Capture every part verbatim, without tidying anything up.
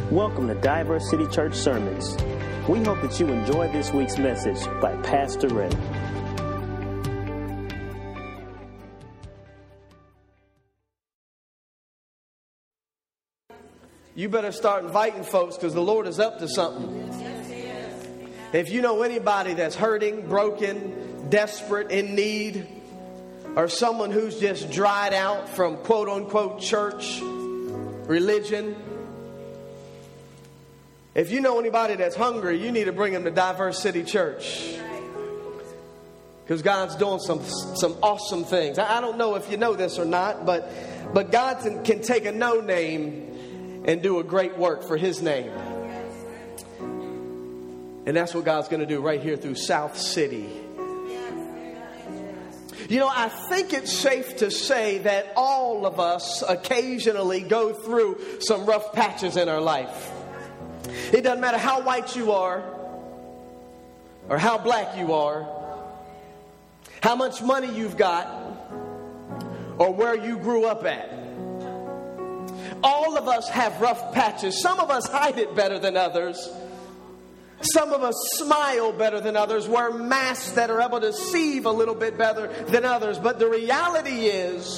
Welcome to Diverse City Church Sermons. We hope that you enjoy this week's message by Pastor Ray. You better start inviting folks because the Lord is up to something. If you know anybody that's hurting, broken, desperate, in need, or someone who's just dried out from quote-unquote church, religion, if you know anybody that's hungry, you need to bring them to Diverse City Church. Because God's doing some some awesome things. I don't know if you know this or not, but, but God can, can take a no-name and do a great work for His name. And that's what God's going to do right here through South City. You know, I think it's safe to say that all of us occasionally go through some rough patches in our life. It doesn't matter how white you are, or how black you are, how much money you've got, or where you grew up at. All of us have rough patches. Some of us hide it better than others. Some of us smile better than others, wear masks that are able to deceive a little bit better than others. But the reality is,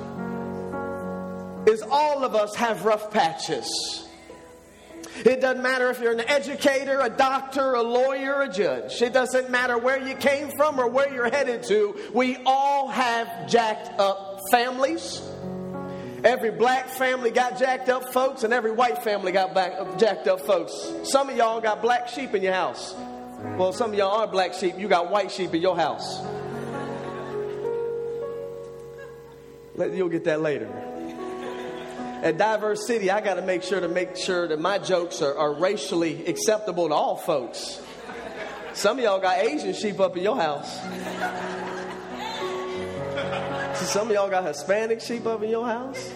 is all of us have rough patches. It doesn't matter if you're an educator, a doctor, a lawyer, a judge. It doesn't matter where you came from or where you're headed to. We all have jacked up families. Every black family got jacked up folks, and every white family got back, jacked up folks. Some of y'all got black sheep in your house. Well, some of y'all are black sheep. You got white sheep in your house. You'll get that later. At Diverse City, I got to make sure to make sure that my jokes are, are racially acceptable to all folks. Some of y'all got Asian sheep up in your house. Some of y'all got Hispanic sheep up in your house.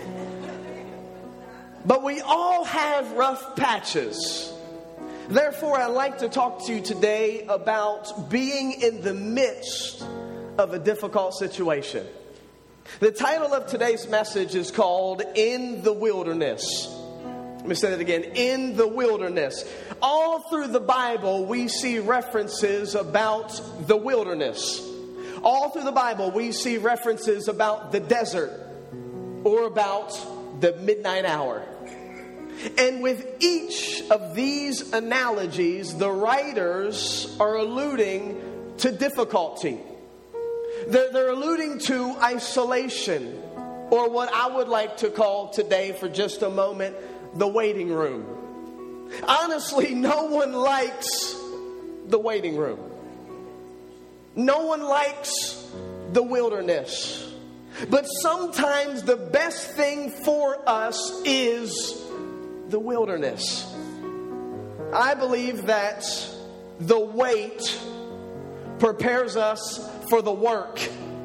But we all have rough patches. Therefore, I'd like to talk to you today about being in the midst of a difficult situation. The title of today's message is called In the Wilderness. Let me say that again. In the wilderness. All through the Bible, we see references about the wilderness. All through the Bible, we see references about the desert or about the midnight hour. And with each of these analogies, the writers are alluding to difficulty. They're, they're alluding to isolation, or what I would like to call today for just a moment, the waiting room. Honestly, no one likes the waiting room. No one likes the wilderness. But sometimes the best thing for us is the wilderness. I believe that the wait prepares us for the work.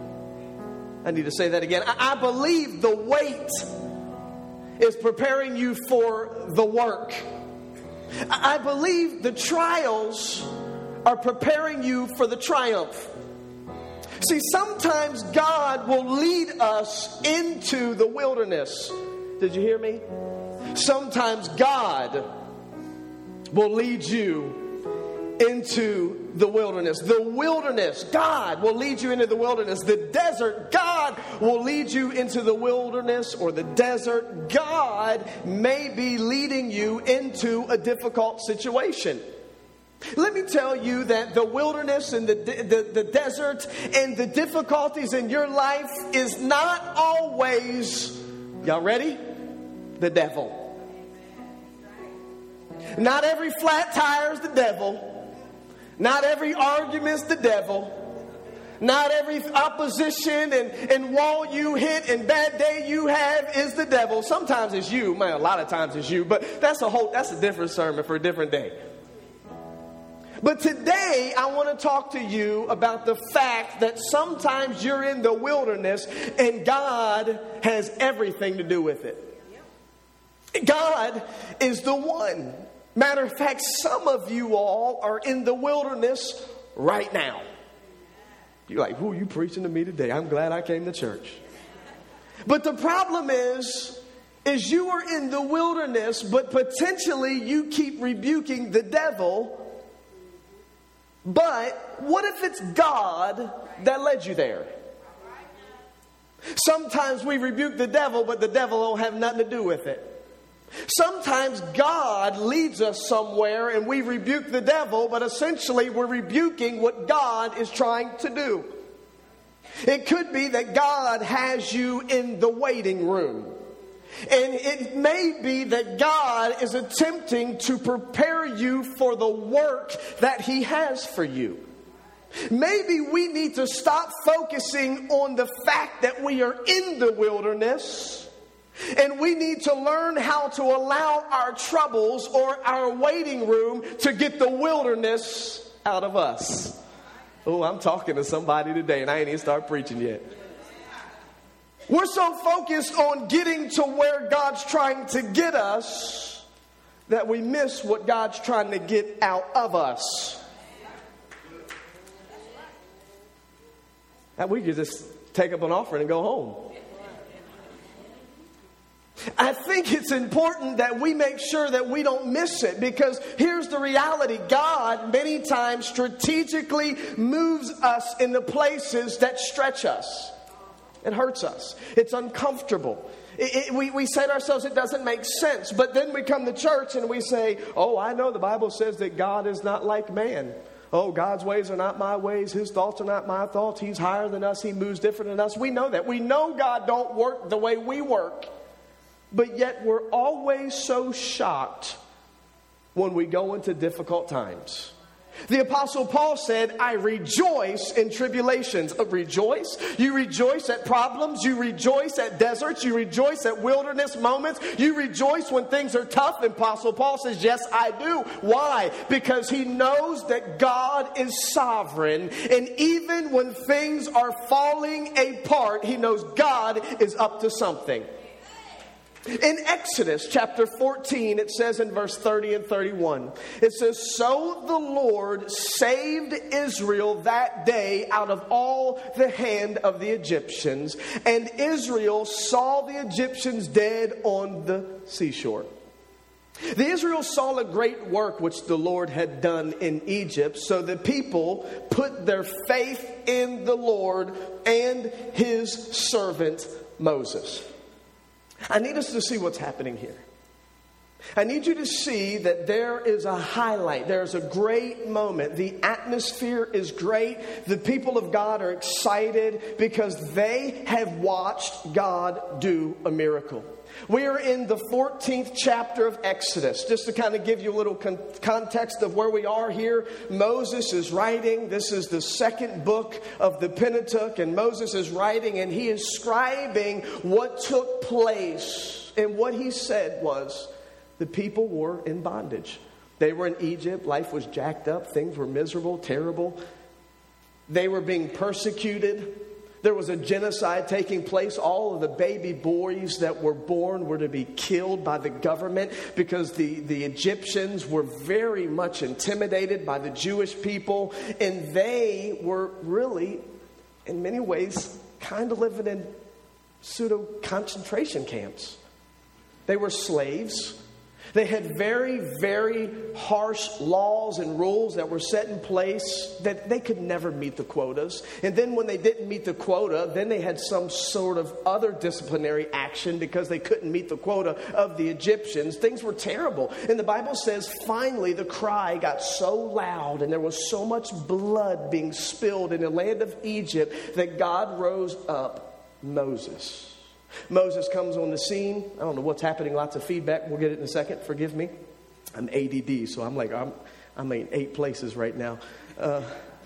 I need to say that again. I, I believe the wait is preparing you for the work. I, I believe the trials are preparing you for the triumph. See, sometimes God will lead us into the wilderness. Did you hear me? Sometimes God will lead you into the wilderness. The wilderness, God will lead you into the wilderness. The desert, God will lead you into the wilderness or the desert. God may be leading you into a difficult situation. Let me tell you that the wilderness and the, the, the desert and the difficulties in your life is not always, y'all ready? The devil. Not every flat tire is the devil. Not every argument's the devil. Not every opposition and, and wall you hit and bad day you have is the devil. Sometimes it's you. Man, a lot of times it's you. But that's a whole that's a different sermon for a different day. But today I want to talk to you about the fact that sometimes you're in the wilderness and God has everything to do with it. God is the one. Matter of fact, some of you all are in the wilderness right now. You're like, who are you preaching to me today? I'm glad I came to church. But the problem is, is you are in the wilderness, but potentially you keep rebuking the devil. But what if it's God that led you there? Sometimes we rebuke the devil, but the devil don't have nothing to do with it. Sometimes God leads us somewhere and we rebuke the devil, but essentially we're rebuking what God is trying to do. It could be that God has you in the waiting room. And it may be that God is attempting to prepare you for the work that He has for you. Maybe we need to stop focusing on the fact that we are in the wilderness, and we need to learn how to allow our troubles or our waiting room to get the wilderness out of us. Oh, I'm talking to somebody today, and I ain't even started preaching yet. We're so focused on getting to where God's trying to get us that we miss what God's trying to get out of us. And we could just take up an offering and go home. I think it's important that we make sure that we don't miss it, because here's the reality. God many times strategically moves us into places that stretch us. It hurts us. It's uncomfortable. It, it, we, we say to ourselves, it doesn't make sense. But then we come to church and we say, oh, I know the Bible says that God is not like man. Oh, God's ways are not my ways. His thoughts are not my thoughts. He's higher than us. He moves different than us. We know that. We know God don't work the way we work. But yet we're always so shocked when we go into difficult times. The Apostle Paul said, I rejoice in tribulations. Uh, rejoice? You rejoice at problems. You rejoice at deserts. You rejoice at wilderness moments. You rejoice when things are tough. And Apostle Paul says, yes, I do. Why? Because he knows that God is sovereign. And even when things are falling apart, he knows God is up to something. In Exodus chapter fourteen, it says in verse thirty and thirty-one, it says, so the Lord saved Israel that day out of all the hand of the Egyptians, and Israel saw the Egyptians dead on the seashore. The Israel saw a great work which the Lord had done in Egypt, so the people put their faith in the Lord and His servant Moses. I need us to see what's happening here. I need you to see that there is a highlight. There's a great moment. The atmosphere is great. The people of God are excited because they have watched God do a miracle. We are in the fourteenth chapter of Exodus. Just to kind of give you a little con- context of where we are here. Moses is writing. This is the second book of the Pentateuch. And Moses is writing and he is scribing what took place. And what he said was the people were in bondage. They were in Egypt. Life was jacked up. Things were miserable, terrible. They were being persecuted. There was a genocide taking place. All of the baby boys that were born were to be killed by the government because the, the Egyptians were very much intimidated by the Jewish people. And they were really, in many ways, kind of living in pseudo concentration camps. They were slaves. They had very, very harsh laws and rules that were set in place that they could never meet the quotas. And then when they didn't meet the quota, then they had some sort of other disciplinary action because they couldn't meet the quota of the Egyptians. Things were terrible. And the Bible says finally the cry got so loud and there was so much blood being spilled in the land of Egypt that God rose up Moses. Moses comes on the scene. I don't know what's happening. Lots of feedback. We'll get it in a second. Forgive me. I'm A D D, so I'm like, I'm, I'm in eight places right now. Uh,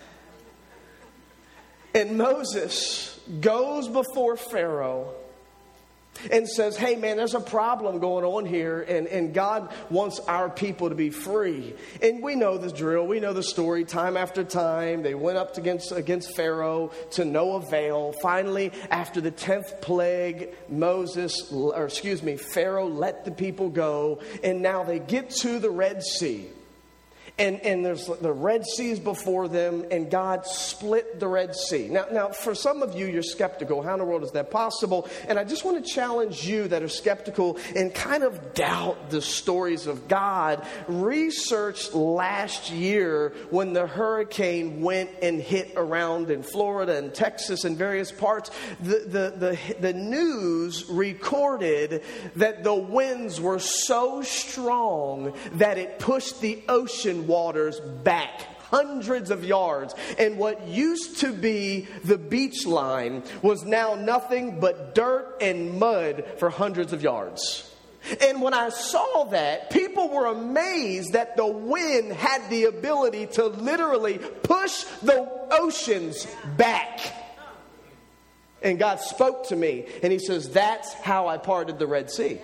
and Moses goes before Pharaoh and says, hey, man, there's a problem going on here, and, and God wants our people to be free. And we know the drill. We know the story. Time after time, they went up against, against Pharaoh to no avail. Finally, after the tenth plague, Moses, or excuse me, Pharaoh let the people go, and now they get to the Red Sea. And, and there's the Red Sea's before them, and God split the Red Sea. Now, now, for some of you, you're skeptical. How in the world is that possible? And I just want to challenge you that are skeptical and kind of doubt the stories of God. Research last year when the hurricane went and hit around in Florida and Texas and various parts, the, the, the, the news recorded that the winds were so strong that it pushed the ocean waters back hundreds of yards, and what used to be the beach line was now nothing but dirt and mud for hundreds of yards. And when I saw that, people were amazed that the wind had the ability to literally push the oceans back. And God spoke to me, and He says, that's how I parted the Red Sea.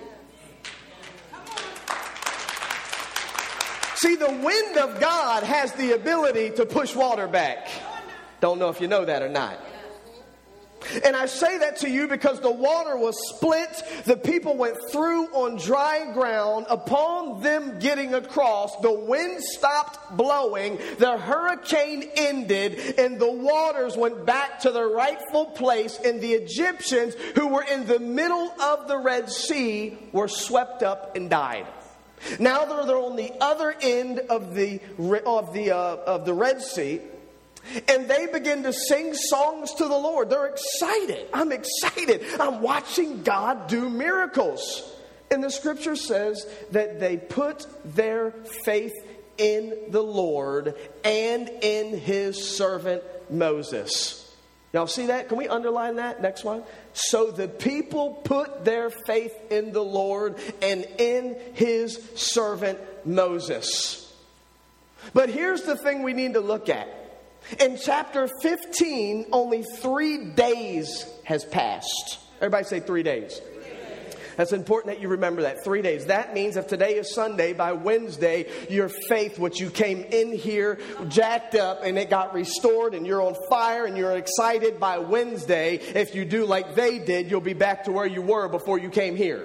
See, the wind of God has the ability to push water back. Don't know if you know that or not. And I say that to you because the water was split. The people went through on dry ground. Upon them getting across, the wind stopped blowing. The hurricane ended, and the waters went back to their rightful place. And the Egyptians, who were in the middle of the Red Sea, were swept up and died. Now they're, they're on the other end of the of the uh, of the Red Sea, and they begin to sing songs to the Lord. They're excited. I'm excited. I'm watching God do miracles. And the scripture says that they put their faith in the Lord and in His servant Moses. Y'all see that? Can we underline that? Next one. So the people put their faith in the Lord and in His servant Moses. But here's the thing we need to look at. In chapter fifteen, only three days has passed. Everybody say three days. That's important that you remember that. Three days. That means if today is Sunday, by Wednesday, your faith, which you came in here jacked up and it got restored and you're on fire and you're excited, by Wednesday, if you do like they did, you'll be back to where you were before you came here.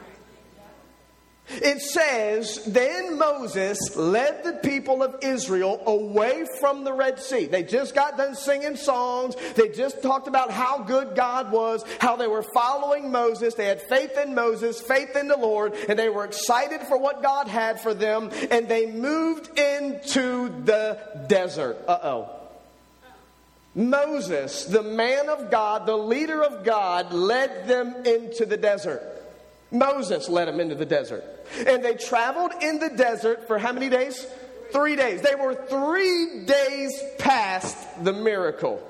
It says, then Moses led the people of Israel away from the Red Sea. They just got done singing songs. They just talked about how good God was, how they were following Moses. They had faith in Moses, faith in the Lord, and they were excited for what God had for them. And they moved into the desert. Uh-oh. Moses, the man of God, the leader of God, led them into the desert. Moses led them into the desert. And they traveled in the desert for how many days? Three days. They were three days past the miracle.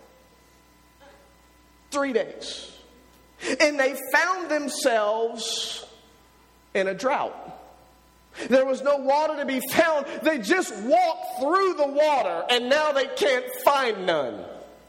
Three days. And they found themselves in a drought. There was no water to be found. They just walked through the water and now they can't find none.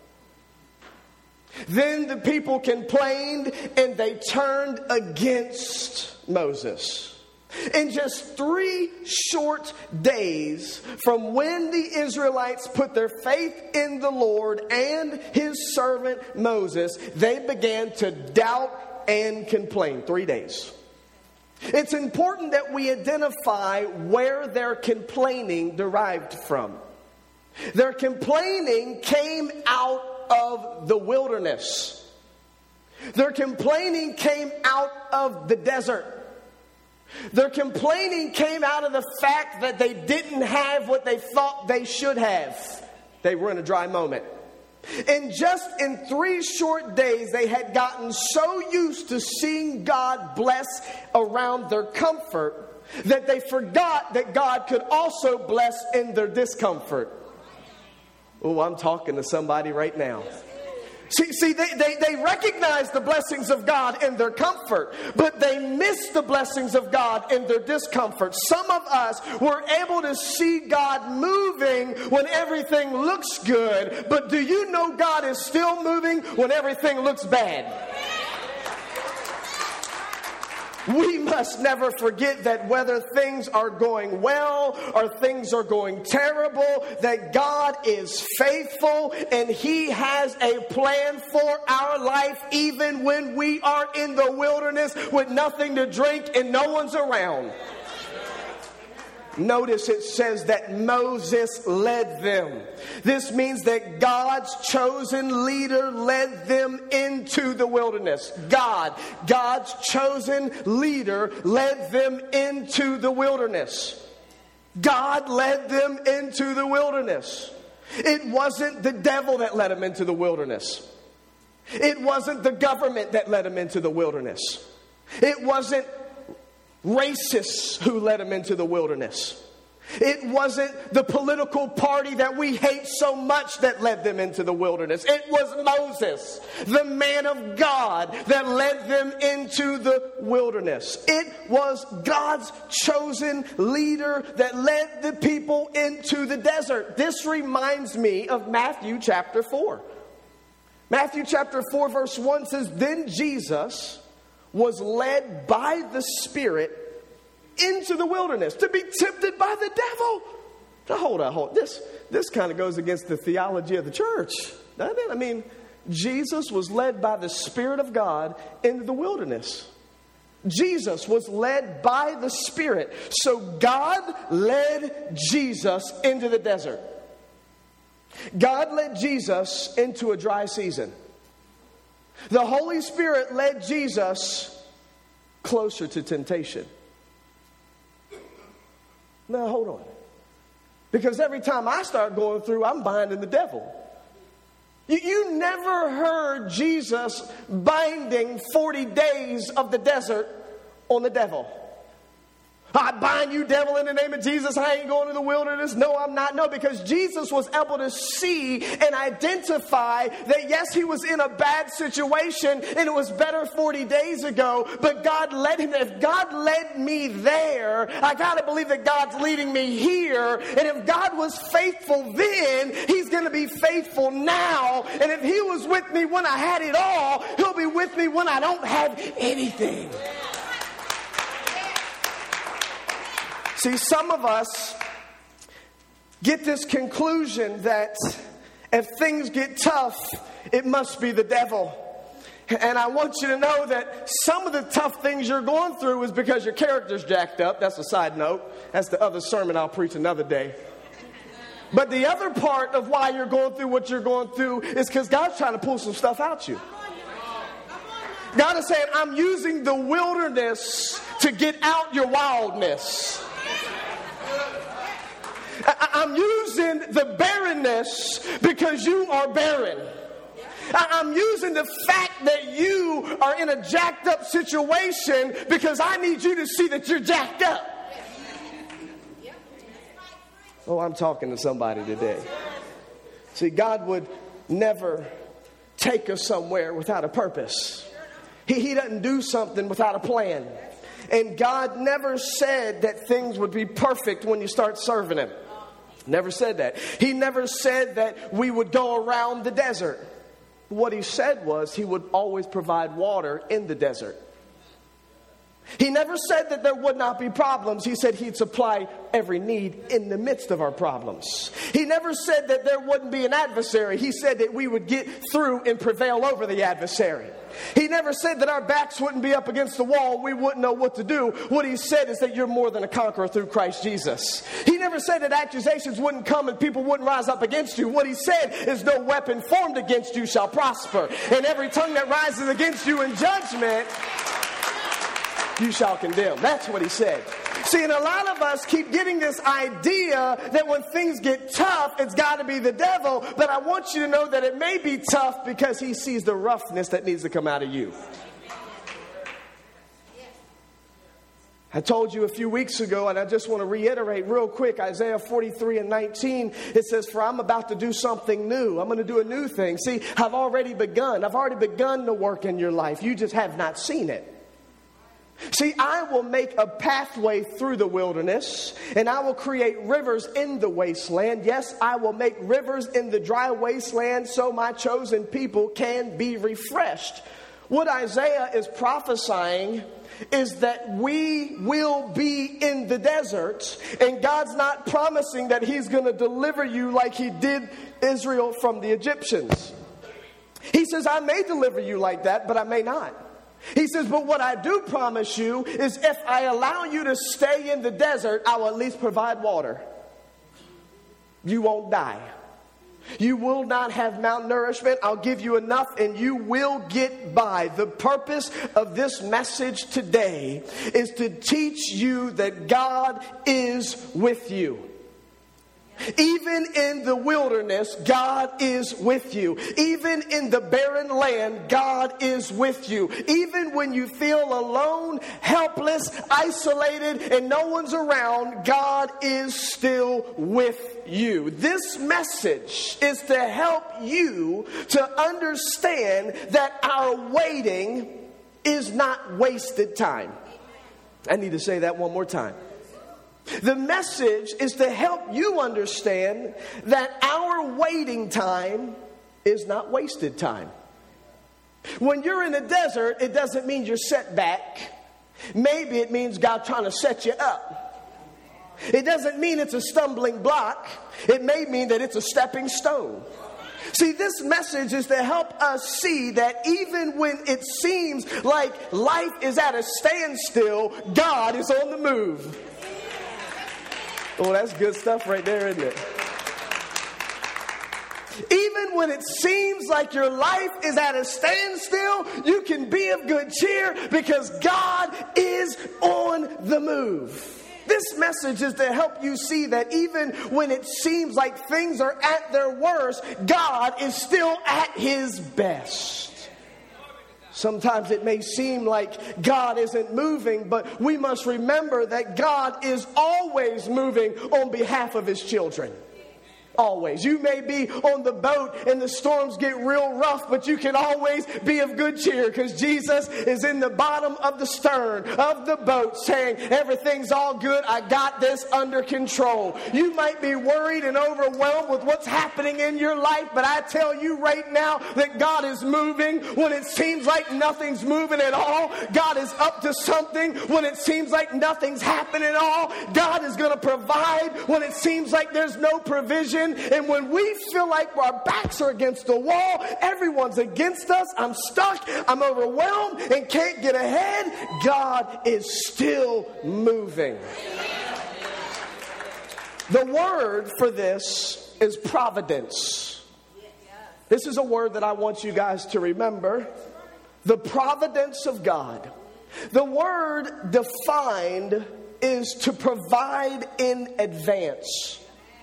Then the people complained and they turned against Moses. In just three short days from when the Israelites put their faith in the Lord and His servant Moses, they began to doubt and complain. Three days. It's important that we identify where their complaining derived from. Their complaining came out of the wilderness. Their complaining came out of the desert. Their complaining came out of the fact that they didn't have what they thought they should have. They were in a dry moment. And just in three short days, they had gotten so used to seeing God bless around their comfort that they forgot that God could also bless in their discomfort. Oh, I'm talking to somebody right now. See, see they, they, they recognize the blessings of God in their comfort, but they miss the blessings of God in their discomfort. Some of us were able to see God moving when everything looks good, but do you know God is still moving when everything looks bad? We must never forget that whether things are going well or things are going terrible, that God is faithful and He has a plan for our life even when we are in the wilderness with nothing to drink and no one's around. Notice it says that Moses led them. This means that God's chosen leader led them into the wilderness. God, God's chosen leader led them into the wilderness. God led them into the wilderness. It wasn't the devil that led them into the wilderness. It wasn't the government that led them into the wilderness. It wasn't racists who led them into the wilderness. It wasn't the political party that we hate so much that led them into the wilderness. It was Moses, the man of God, that led them into the wilderness. It was God's chosen leader that led the people into the desert. This reminds me of Matthew chapter four. Matthew chapter four verse one says, "Then Jesus was led by the Spirit into the wilderness to be tempted by the devil." Now, hold on, hold on. This, this kind of goes against the theology of the church, doesn't it? I mean, Jesus was led by the Spirit of God into the wilderness. Jesus was led by the Spirit. So God led Jesus into the desert. God led Jesus into a dry season. The Holy Spirit led Jesus closer to temptation. Now, hold on. Because every time I start going through, I'm binding the devil. You, you never heard Jesus binding forty days of the desert on the devil. "I bind you, devil, in the name of Jesus. I ain't going to the wilderness." No, I'm not. No, because Jesus was able to see and identify that, yes, he was in a bad situation and it was better forty days ago, but God led him. If God led me there, I got to believe that God's leading me here. And if God was faithful then, he's going to be faithful now. And if he was with me when I had it all, he'll be with me when I don't have anything. See, some of us get this conclusion that if things get tough, it must be the devil. And I want you to know that some of the tough things you're going through is because your character's jacked up. That's a side note. That's the other sermon I'll preach another day. But the other part of why you're going through what you're going through is because God's trying to pull some stuff out you. God is saying, I'm using the wilderness to get out your wildness. I'm using the barrenness because you are barren. I'm using the fact that you are in a jacked up situation because I need you to see that you're jacked up. Oh, I'm talking to somebody today. See, God would never take us somewhere without a purpose. He, he doesn't do something without a plan. And God never said that things would be perfect when you start serving him. Never said that. He never said that we would go around the desert. What he said was he would always provide water in the desert. He never said that there would not be problems. He said he'd supply every need in the midst of our problems. He never said that there wouldn't be an adversary. He said that we would get through and prevail over the adversary. He never said that our backs wouldn't be up against the wall. We wouldn't know what to do. What he said is that you're more than a conqueror through Christ Jesus. He never said that accusations wouldn't come and people wouldn't rise up against you. What he said is no weapon formed against you shall prosper. And every tongue that rises against you in judgment, you shall condemn. That's what he said. See, and a lot of us keep getting this idea that when things get tough, it's got to be the devil. But I want you to know that it may be tough because he sees the roughness that needs to come out of you. I told you a few weeks ago, and I just want to reiterate real quick, Isaiah forty-three and nineteen, it says, "For I'm about to do something new." I'm going to do a new thing. See, I've already begun. I've already begun to work in your life. You just have not seen it. See, I will make a pathway through the wilderness, and I will create rivers in the wasteland. Yes, I will make rivers in the dry wasteland so my chosen people can be refreshed. What Isaiah is prophesying is that we will be in the desert, and God's not promising that he's going to deliver you like he did Israel from the Egyptians. He says, I may deliver you like that, but I may not. He says, but what I do promise you is if I allow you to stay in the desert, I will at least provide water. You won't die. You will not have malnourishment. I'll give you enough and you will get by. The purpose of this message today is to teach you that God is with you. Even in the wilderness, God is with you. Even in the barren land, God is with you. Even when you feel alone, helpless, isolated, and no one's around, God is still with you. This message is to help you to understand that our waiting is not wasted time. I need to say that one more time. The message is to help you understand that our waiting time is not wasted time. When you're in a desert, it doesn't mean you're set back. Maybe it means God trying to set you up. It doesn't mean it's a stumbling block. It may mean that it's a stepping stone. See, this message is to help us see that even when it seems like life is at a standstill, God is on the move. Oh, that's good stuff right there, isn't it? Even when it seems like your life is at a standstill, you can be of good cheer because God is on the move. This message is to help you see that even when it seems like things are at their worst, God is still at his best. Sometimes it may seem like God isn't moving, but we must remember that God is always moving on behalf of his children. Always. You may be on the boat and the storms get real rough, but you can always be of good cheer because Jesus is in the bottom of the stern of the boat saying, everything's all good. I got this under control. You might be worried and overwhelmed with what's happening in your life, but I tell you right now that God is moving when it seems like nothing's moving at all. God is up to something when it seems like nothing's happening at all. God is going to provide when it seems like there's no provision. And when we feel like our backs are against the wall, everyone's against us, I'm stuck, I'm overwhelmed and can't get ahead, God is still moving. The word for this is providence. This is a word that I want you guys to remember. The providence of God. The word defined is to provide in advance.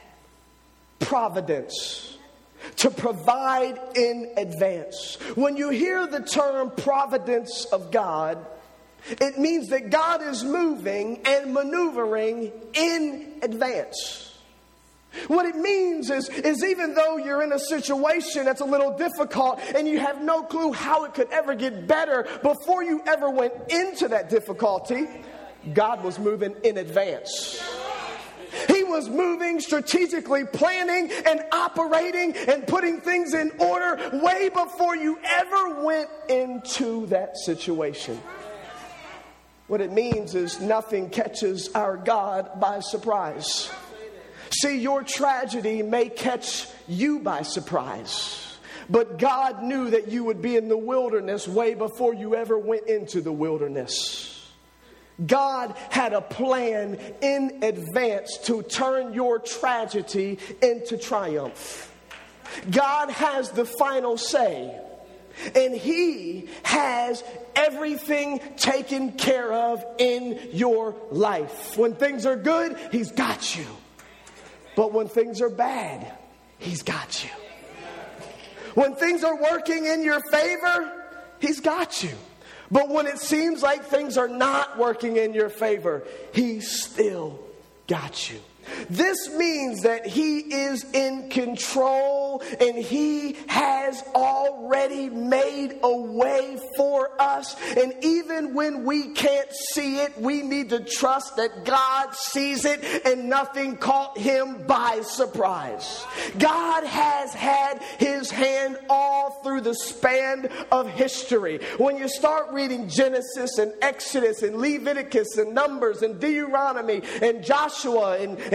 Providence. To provide in advance. When you hear the term providence of God, it means that God is moving and maneuvering in advance. What it means is, is even though you're in a situation that's a little difficult and you have no clue how it could ever get better, before you ever went into that difficulty, God was moving in advance. He was moving, strategically planning and operating and putting things in order way before you ever went into that situation. What it means is nothing catches our God by surprise. See, your tragedy may catch you by surprise, but God knew that you would be in the wilderness way before you ever went into the wilderness. God had a plan in advance to turn your tragedy into triumph. God has the final say, and He has everything taken care of in your life. When things are good, He's got you. But when things are bad, He's got you. When things are working in your favor, He's got you. But when it seems like things are not working in your favor, He's still got you. This means that He is in control and He has already made a way for us. And even when we can't see it, we need to trust that God sees it and nothing caught Him by surprise. God has had His hand all through the span of history. When you start reading Genesis and Exodus and Leviticus and Numbers and Deuteronomy and Joshua and, and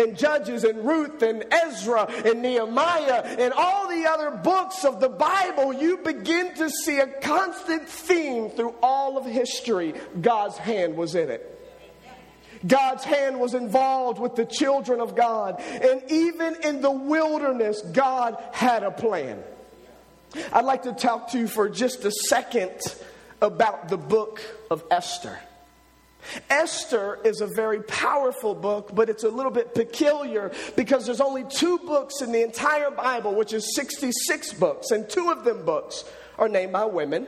and Judges and Ruth and Ezra and Nehemiah and all the other books of the Bible, you begin to see a constant theme through all of history. God's hand was in it. God's hand was involved with the children of God. And even in the wilderness, God had a plan. I'd like to talk to you for just a second about the book of Esther. Esther is a very powerful book, but it's a little bit peculiar because there's only two books in the entire Bible, which is sixty-six books. And two of them books are named by women,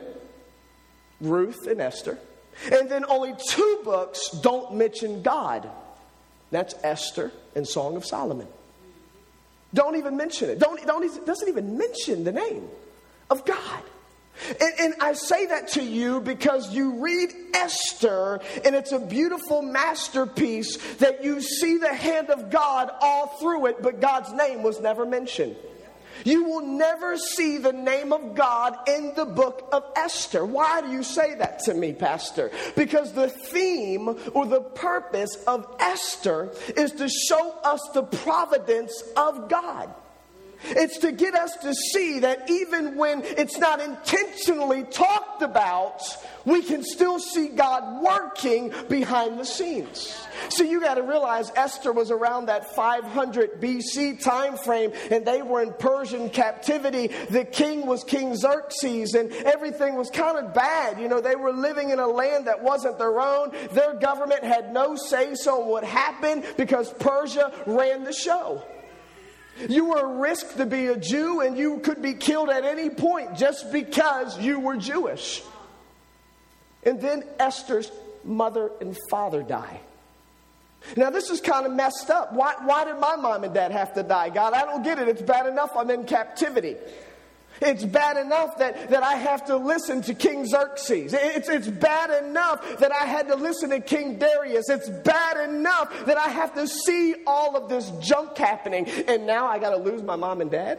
Ruth and Esther. And then only two books don't mention God. That's Esther and Song of Solomon. Don't even mention it. Don't, don't, it doesn't even mention the name of God. And, and I say that to you because you read Esther and it's a beautiful masterpiece that you see the hand of God all through it, but God's name was never mentioned. You will never see the name of God in the book of Esther. Why do you say that to me, Pastor? Because the theme or the purpose of Esther is to show us the providence of God. It's to get us to see that even when it's not intentionally talked about, we can still see God working behind the scenes. So you got to realize Esther was around that five hundred B C time frame, and they were in Persian captivity. The king was King Xerxes, and everything was kind of bad. You know, they were living in a land that wasn't their own. Their government had no say-so on what happened because Persia ran the show. You were a risk to be a Jew, and you could be killed at any point just because you were Jewish. And then Esther's mother and father die. Now, this is kind of messed up. Why, why did my mom and dad have to die? God, I don't get it. It's bad enough I'm in captivity. It's bad enough that, that I have to listen to King Xerxes. It's, it's bad enough that I had to listen to King Darius. It's bad enough that I have to see all of this junk happening. And now I got to lose my mom and dad?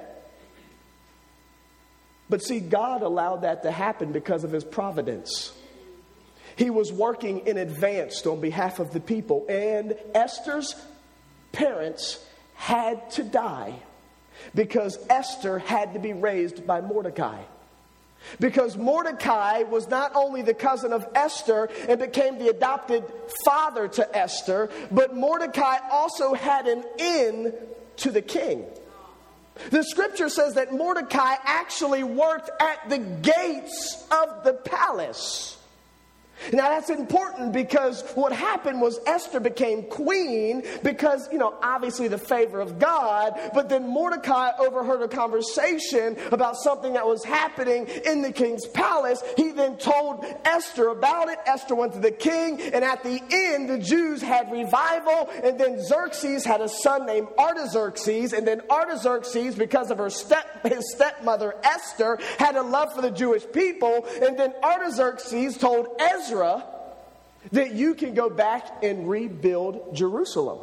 But see, God allowed that to happen because of his providence. He was working in advance on behalf of the people. And Esther's parents had to die because Esther had to be raised by Mordecai. Because Mordecai was not only the cousin of Esther and became the adopted father to Esther, but Mordecai also had an in to the king. The scripture says that Mordecai actually worked at the gates of the palace. Now that's important because what happened was Esther became queen because, you know, obviously the favor of God, but then Mordecai overheard a conversation about something that was happening in the king's palace. He then told Esther about it. Esther went to the king, and at the end the Jews had revival, and then Xerxes had a son named Artaxerxes, and then Artaxerxes, because of her step his stepmother Esther, had a love for the Jewish people, and then Artaxerxes told Ezra that you can go back and rebuild Jerusalem.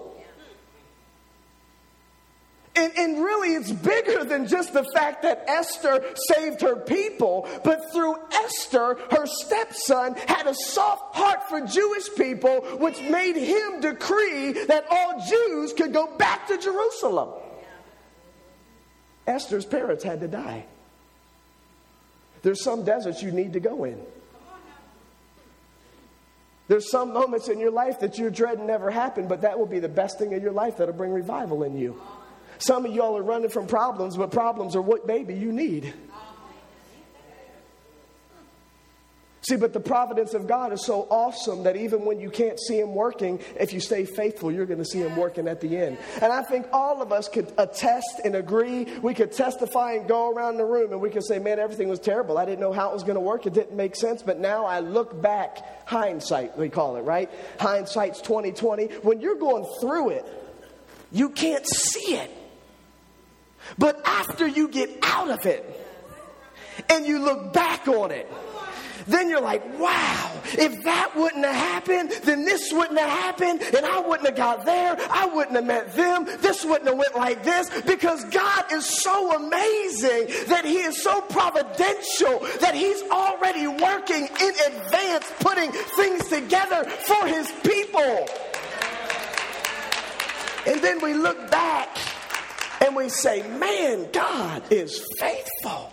And, and really it's bigger than just the fact that Esther saved her people, but through Esther, her stepson had a soft heart for Jewish people, which made him decree that all Jews could go back to Jerusalem. Esther's parents had to die. There's some deserts you need to go in. There's some moments in your life that you're dreading never happen, but that will be the best thing in your life that'll bring revival in you. Some of y'all are running from problems, but problems are what, baby, you need. See, but the providence of God is so awesome that even when you can't see him working, if you stay faithful, you're going to see him working at the end. And I think all of us could attest and agree. We could testify and go around the room and we could say, man, everything was terrible. I didn't know how it was going to work. It didn't make sense. But now I look back, hindsight, we call it, right? Hindsight's twenty twenty. When you're going through it, you can't see it. But after you get out of it and you look back on it, then you're like, wow, if that wouldn't have happened, then this wouldn't have happened, and I wouldn't have got there, I wouldn't have met them, this wouldn't have went like this, because God is so amazing that he is so providential that he's already working in advance, putting things together for his people. And then we look back and we say, man, God is faithful.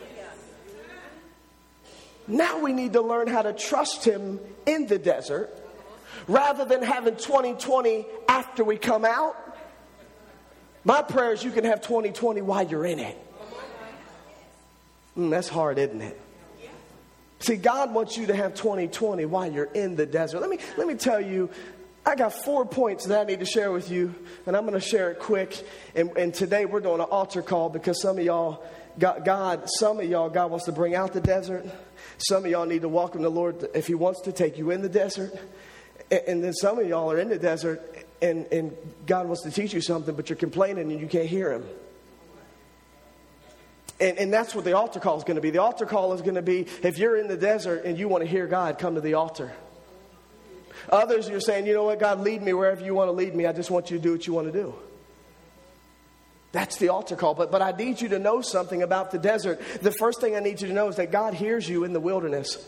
Now we need to learn how to trust him in the desert rather than having twenty twenty after we come out. My prayer is you can have twenty twenty while you're in it. Mm, that's hard, isn't it? See, God wants you to have twenty twenty while you're in the desert. Let me, let me tell you, I got four points that I need to share with you, and I'm going to share it quick. And, and today we're doing an altar call because some of y'all, God, God, some of y'all, God wants to bring out the desert. Some of y'all need to welcome the Lord if he wants to take you in the desert. And, and then some of y'all are in the desert and, and God wants to teach you something, but you're complaining and you can't hear him. And, and that's what the altar call is going to be. The altar call is going to be if you're in the desert and you want to hear God, come to the altar. Others, you're saying, you know what, God, lead me wherever you want to lead me. I just want you to do what you want to do. That's the altar call. But, but I need you to know something about the desert. The first thing I need you to know is that God hears you in the wilderness.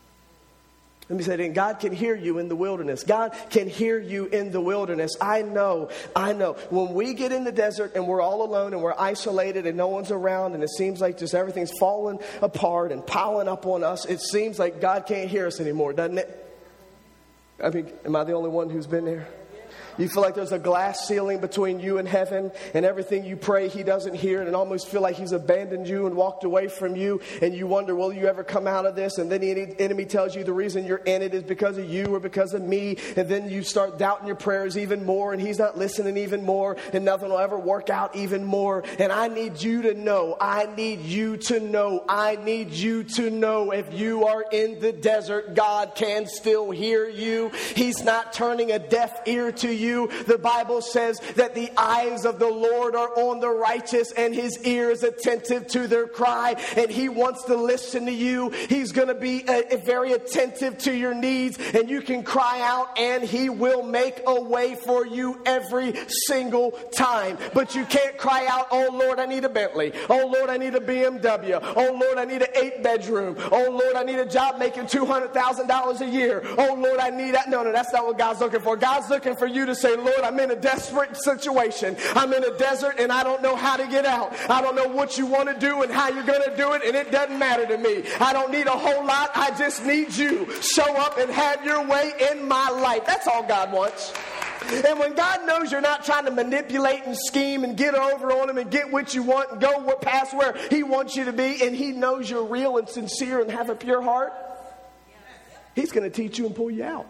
Let me say it again. God can hear you in the wilderness. God can hear you in the wilderness. I know, I know. When we get in the desert and we're all alone and we're isolated and no one's around and it seems like just everything's falling apart and piling up on us, it seems like God can't hear us anymore, doesn't it? I mean, am I the only one who's been there? You feel like there's a glass ceiling between you and heaven, and everything you pray he doesn't hear, and it almost feel like he's abandoned you and walked away from you, and you wonder, will you ever come out of this? And then the enemy tells you the reason you're in it is because of you or because of me, and then you start doubting your prayers even more, and he's not listening even more, and nothing will ever work out even more. And I need you to know, I need you to know, I need you to know if you are in the desert, God can still hear you. He's not turning a deaf ear to you. You. The Bible says that the eyes of the Lord are on the righteous and his ears attentive to their cry, and he wants to listen to you. He's going to be a, a very attentive to your needs, and you can cry out and he will make a way for you every single time. But you can't cry out, oh Lord, I need a Bentley. Oh Lord, I need a B M W. Oh Lord, I need an eight bedroom. Oh Lord, I need a job making two hundred thousand dollars a year. Oh Lord, I need that. No, no, that's not what God's looking for. God's looking for you to say, Lord, I'm in a desperate situation. I'm in a desert and I don't know how to get out. I don't know what you want to do and how you're going to do it, and it doesn't matter to me. I don't need a whole lot. I just need you. Show up and have your way in my life. That's all God wants. And when God knows you're not trying to manipulate and scheme and get over on him and get what you want and go past where he wants you to be, and he knows you're real and sincere and have a pure heart, he's going to teach you and pull you out.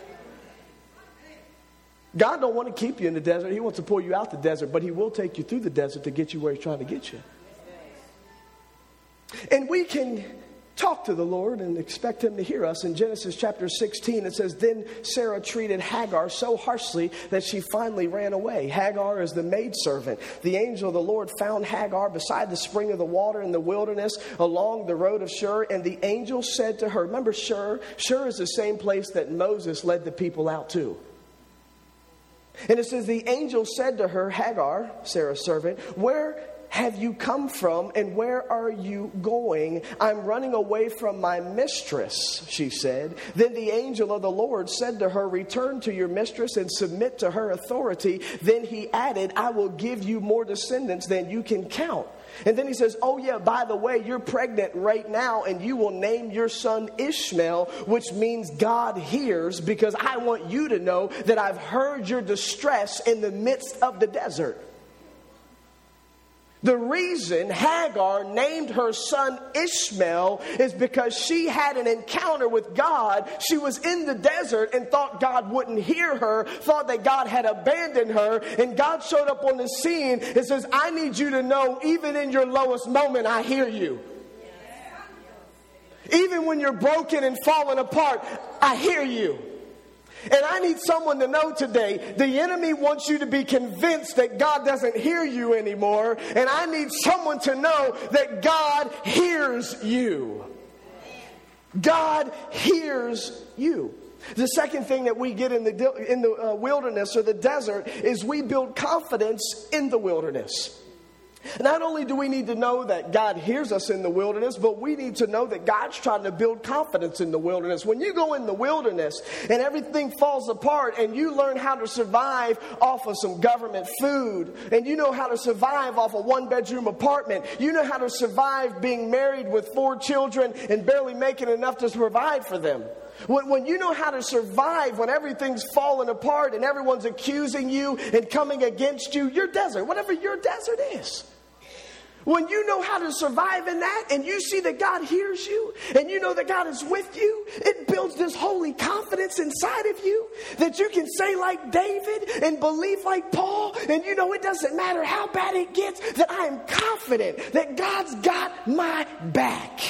God don't want to keep you in the desert. He wants to pull you out the desert, but he will take you through the desert to get you where he's trying to get you. And we can talk to the Lord and expect him to hear us. In Genesis chapter sixteen, it says, then Sarah treated Hagar so harshly that she finally ran away. Hagar is the maidservant. The angel of the Lord found Hagar beside the spring of the water in the wilderness along the road of Shur. And the angel said to her, remember Shur? Shur is the same place that Moses led the people out to. And it says, the angel said to her, Hagar, Sarah's servant, where have you come from and where are you going? I'm running away from my mistress, she said. Then the angel of the Lord said to her, return to your mistress and submit to her authority. Then he added, I will give you more descendants than you can count. And then he says, oh yeah, by the way, you're pregnant right now and you will name your son Ishmael, which means God hears, because I want you to know that I've heard your distress in the midst of the desert. The reason Hagar named her son Ishmael is because she had an encounter with God. She was in the desert and thought God wouldn't hear her, thought that God had abandoned her. And God showed up on the scene and says, I need you to know, even in your lowest moment, I hear you. Even when you're broken and falling apart, I hear you. And I need someone to know today, the enemy wants you to be convinced that God doesn't hear you anymore. And I need someone to know that God hears you. God hears you. The second thing that we get in the, in the uh, wilderness or the desert is we build confidence in the wilderness. Not only do we need to know that God hears us in the wilderness, but we need to know that God's trying to build confidence in the wilderness. When you go in the wilderness and everything falls apart and you learn how to survive off of some government food, and you know how to survive off a one-bedroom apartment, you know how to survive being married with four children and barely making enough to provide for them. When, when you know how to survive when everything's falling apart and everyone's accusing you and coming against you, your desert, whatever your desert is. When you know how to survive in that and you see that God hears you and you know that God is with you, it builds this holy confidence inside of you that you can say like David and believe like Paul. And you know it doesn't matter how bad it gets, that I am confident that God's got my back.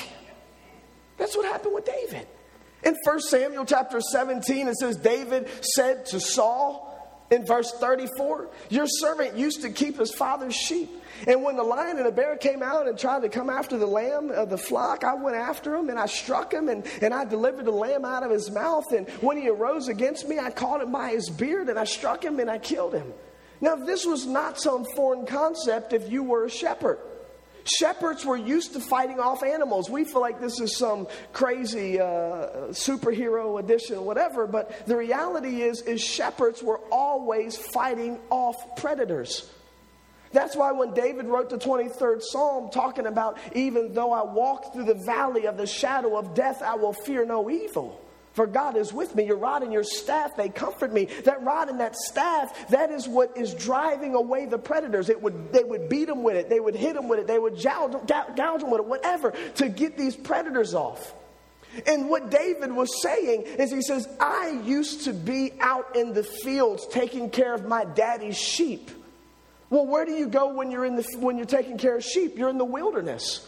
That's what happened with David. In First Samuel chapter seventeen, it says, David said to Saul in verse thirty-four, your servant used to keep his father's sheep. And when the lion and the bear came out and tried to come after the lamb of the flock, I went after him and I struck him and, and I delivered the lamb out of his mouth. And when he arose against me, I caught him by his beard and I struck him and I killed him. Now, this was not some foreign concept if you were a shepherd. Shepherds were used to fighting off animals. We feel like this is some crazy uh, superhero edition, whatever. But the reality is, is shepherds were always fighting off predators. That's why when David wrote the twenty-third Psalm talking about, even though I walk through the valley of the shadow of death, I will fear no evil. For God is with me. Your rod and your staff, they comfort me. That rod and that staff, that is what is driving away the predators. It would, they would beat them with it. They would hit them with it. They would gouge, gouge them with it, whatever, to get these predators off. And what David was saying is he says, I used to be out in the fields taking care of my daddy's sheep. Well, where do you go when you're in the when you're taking care of sheep? You're in the wilderness.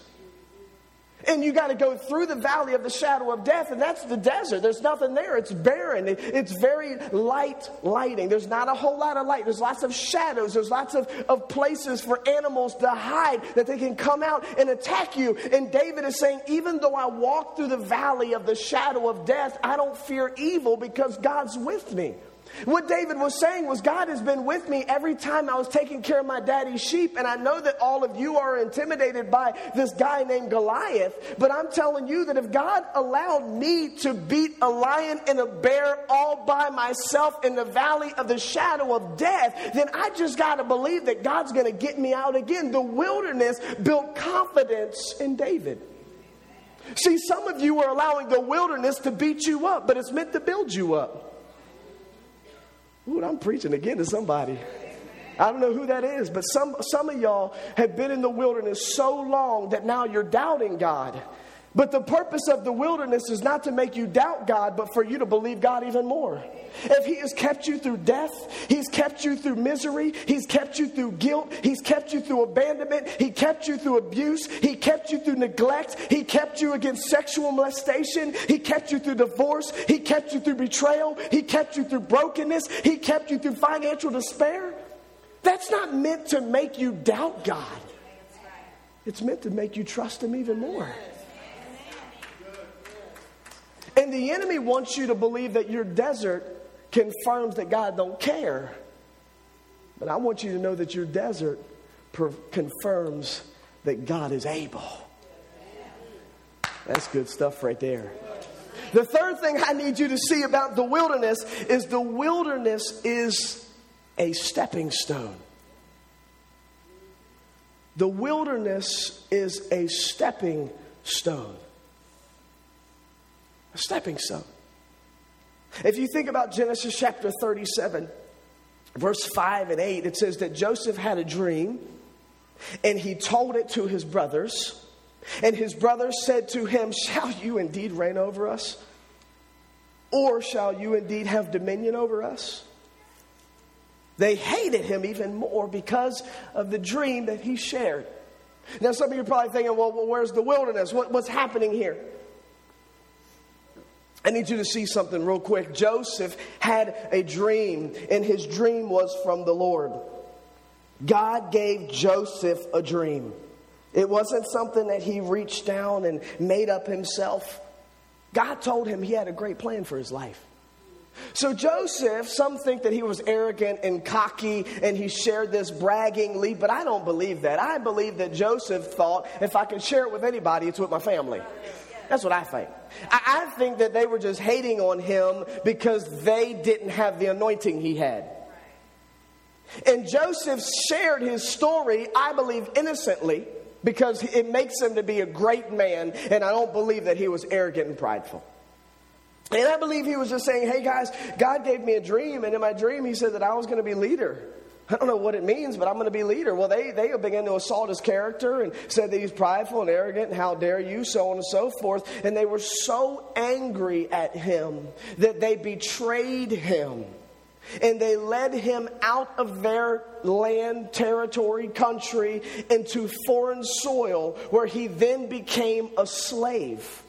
And you got to go through the valley of the shadow of death, and that's the desert. There's nothing there. It's barren. It's very light lighting. There's not a whole lot of light. There's lots of shadows. There's lots of, of places for animals to hide that they can come out and attack you. And David is saying, even though I walk through the valley of the shadow of death, I don't fear evil because God's with me. What David was saying was, God has been with me every time I was taking care of my daddy's sheep. And I know that all of you are intimidated by this guy named Goliath. But I'm telling you that if God allowed me to beat a lion and a bear all by myself in the valley of the shadow of death, then I just got to believe that God's going to get me out again. The wilderness built confidence in David. See, some of you are allowing the wilderness to beat you up, but it's meant to build you up. Ooh, I'm preaching again to somebody. I don't know who that is, but some, some of y'all have been in the wilderness so long that now you're doubting God. But the purpose of the wilderness is not to make you doubt God, but for you to believe God even more. If He has kept you through death, He's kept you through misery, He's kept you through guilt, He's kept you through abandonment, He kept you through abuse, He kept you through neglect, He kept you against sexual molestation, He kept you through divorce, He kept you through betrayal, He kept you through brokenness, He kept you through financial despair. That's not meant to make you doubt God. It's meant to make you trust Him even more. And the enemy wants you to believe that your desert confirms that God don't care. But I want you to know that your desert per- confirms that God is able. That's good stuff right there. The third thing I need you to see about the wilderness is the wilderness is a stepping stone. The wilderness is a stepping stone. A stepping stone. If you think about Genesis chapter thirty-seven, verse five and eight, it says that Joseph had a dream and he told it to his brothers. And his brothers said to him, shall you indeed reign over us? Or shall you indeed have dominion over us? They hated him even more because of the dream that he shared. Now some of you are probably thinking, well, well where's the wilderness? What, what's happening here? I need you to see something real quick. Joseph had a dream, and his dream was from the Lord. God gave Joseph a dream. It wasn't something that he reached down and made up himself. God told him he had a great plan for his life. So Joseph, some think that he was arrogant and cocky and he shared this braggingly, but I don't believe that. I believe that Joseph thought, if I can share it with anybody, it's with my family. That's what I think. I, I think that they were just hating on him because they didn't have the anointing he had. And Joseph shared his story, I believe, innocently, because it makes him to be a great man, and I don't believe that he was arrogant and prideful. And I believe he was just saying, hey guys, God gave me a dream, and in my dream he said that I was going to be leader. I don't know what it means, but I'm going to be leader. Well, they, they began to assault his character and said that he's prideful and arrogant, and how dare you, so on and so forth. And they were so angry at him that they betrayed him. And they led him out of their land, territory, country, into foreign soil, where he then became a slave.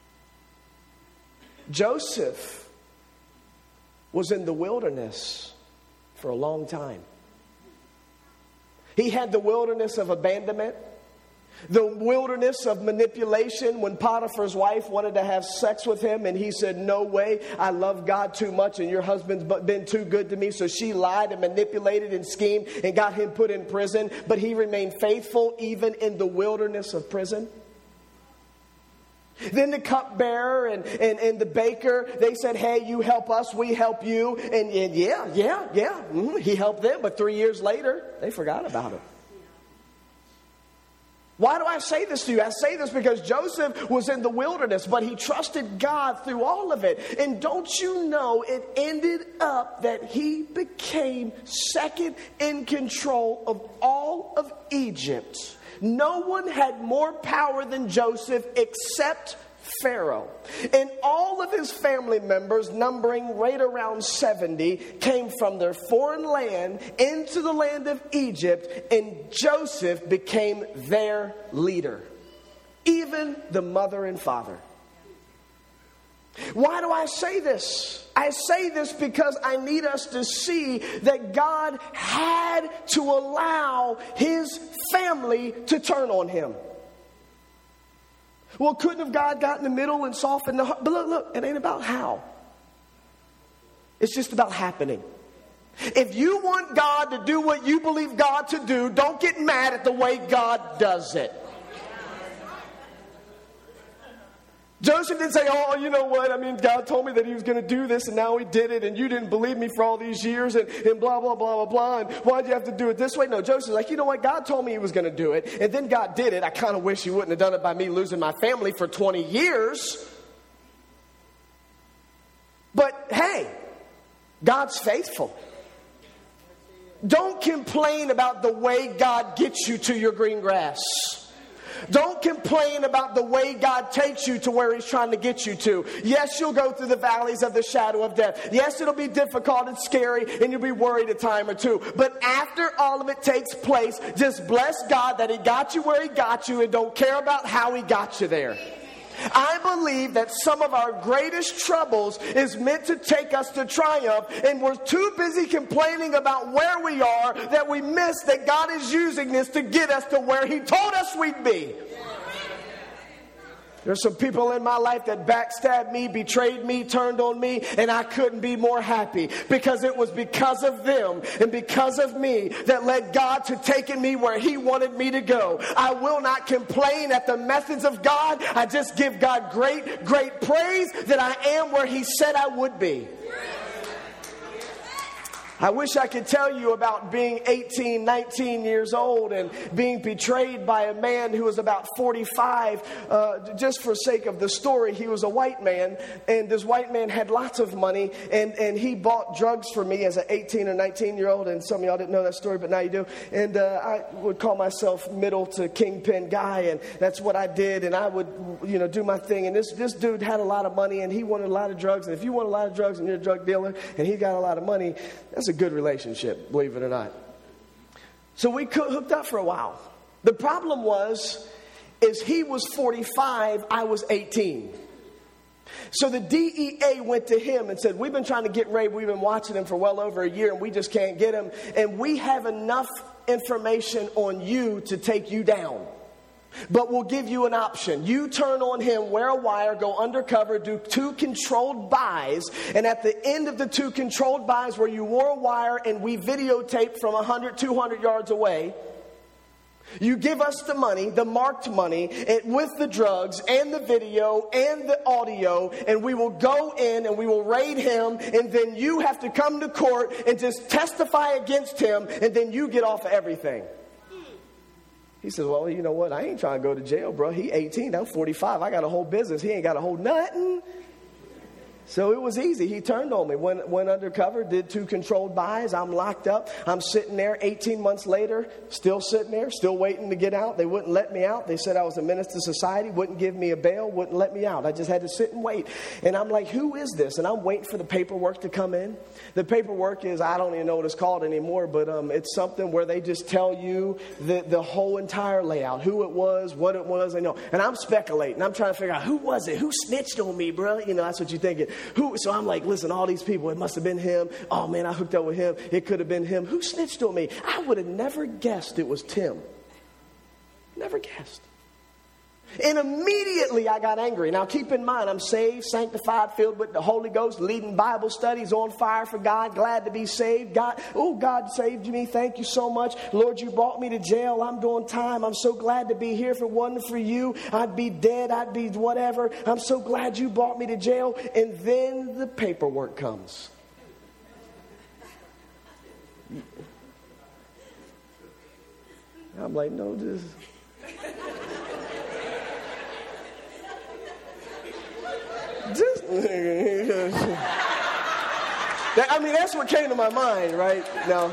Joseph was in the wilderness for a long time. He had the wilderness of abandonment, the wilderness of manipulation when Potiphar's wife wanted to have sex with him and he said, no way, I love God too much and your husband's been too good to me. So she lied and manipulated and schemed and got him put in prison, but he remained faithful even in the wilderness of prison. Then the cupbearer and, and, and the baker, they said, hey, you help us, we help you. And, and yeah, yeah, yeah, mm, he helped them. But three years later, they forgot about it. Why do I say this to you? I say this because Joseph was in the wilderness, but he trusted God through all of it. And don't you know, it ended up that he became second in control of all of Egypt. No one had more power than Joseph except Pharaoh. And all of his family members, numbering right around seventy, came from their foreign land into the land of Egypt, and Joseph became their leader. Even the mother and father. Why do I say this? I say this because I need us to see that God had to allow his family to turn on him. Well, couldn't have God got in the middle and softened the heart? But look, look, it ain't about how. It's just about happening. If you want God to do what you believe God to do, don't get mad at the way God does it. Joseph didn't say, oh, you know what, I mean, God told me that he was going to do this and now he did it and you didn't believe me for all these years and, and blah, blah, blah, blah, blah, and why'd you have to do it this way? No, Joseph's like, you know what, God told me he was going to do it and then God did it. I kind of wish he wouldn't have done it by me losing my family for twenty years. But hey, God's faithful. Don't complain about the way God gets you to your green grass. Don't complain about the way God takes you to where he's trying to get you to. Yes, you'll go through the valleys of the shadow of death. Yes, it'll be difficult and scary and you'll be worried a time or two. But after all of it takes place, just bless God that he got you where he got you and don't care about how he got you there. I believe that some of our greatest troubles is meant to take us to triumph, and we're too busy complaining about where we are that we miss that God is using this to get us to where he told us we'd be. There's some people in my life that backstabbed me, betrayed me, turned on me, and I couldn't be more happy because it was because of them and because of me that led God to taking me where he wanted me to go. I will not complain at the methods of God. I just give God great, great praise that I am where he said I would be. I wish I could tell you about being eighteen, nineteen years old and being betrayed by a man who was about forty-five. Uh, just for sake of the story, he was a white man, and this white man had lots of money, and, and he bought drugs for me as an eighteen or nineteen year old, and some of y'all didn't know that story, but now you do. And uh, I would call myself middle to kingpin guy, and that's what I did, and I would, you know, do my thing. And this, this dude had a lot of money, and he wanted a lot of drugs, and if you want a lot of drugs and you're a drug dealer, and he got a lot of money, that's a good relationship, believe it or not. So we hooked up for a while. The problem was, is he was forty-five, I was eighteen. So the D E A went to him and said, we've been trying to get Ray, we've been watching him for well over a year and we just can't get him. And we have enough information on you to take you down. But we'll give you an option. You turn on him, wear a wire, go undercover, do two controlled buys. And at the end of the two controlled buys where you wore a wire and we videotaped from one hundred, two hundred yards away, you give us the money, the marked money, it, with the drugs and the video and the audio, and we will go in and we will raid him, and then you have to come to court and just testify against him, and then you get off of everything. He says, well, you know what? I ain't trying to go to jail, bro. He eighteen, I'm forty-five. I got a whole business. He ain't got a whole nothing. So it was easy. He turned on me. Went, went undercover, did two controlled buys. I'm locked up. I'm sitting there eighteen months later, still sitting there, still waiting to get out. They wouldn't let me out. They said I was a menace to society, wouldn't give me a bail, wouldn't let me out. I just had to sit and wait. And I'm like, who is this? And I'm waiting for the paperwork to come in. The paperwork is, I don't even know what it's called anymore, but um, it's something where they just tell you the, the whole entire layout, who it was, what it was. I know. And I'm speculating. I'm trying to figure out, who was it? Who snitched on me, bro? You know, that's what you're thinking. Who? So I'm like, listen, all these people, it must have been him. Oh, man, I hooked up with him. It could have been him. Who snitched on me? I would have never guessed it was Tim. Never guessed. And immediately I got angry. Now, keep in mind, I'm saved, sanctified, filled with the Holy Ghost, leading Bible studies, on fire for God, glad to be saved. God, oh, God saved me. Thank you so much. Lord, you brought me to jail. I'm doing time. I'm so glad to be here. If it wasn't for you, I'd be dead. I'd be whatever. I'm so glad you brought me to jail. And then the paperwork comes. I'm like, no, just... Just, I mean, that's what came to my mind right now.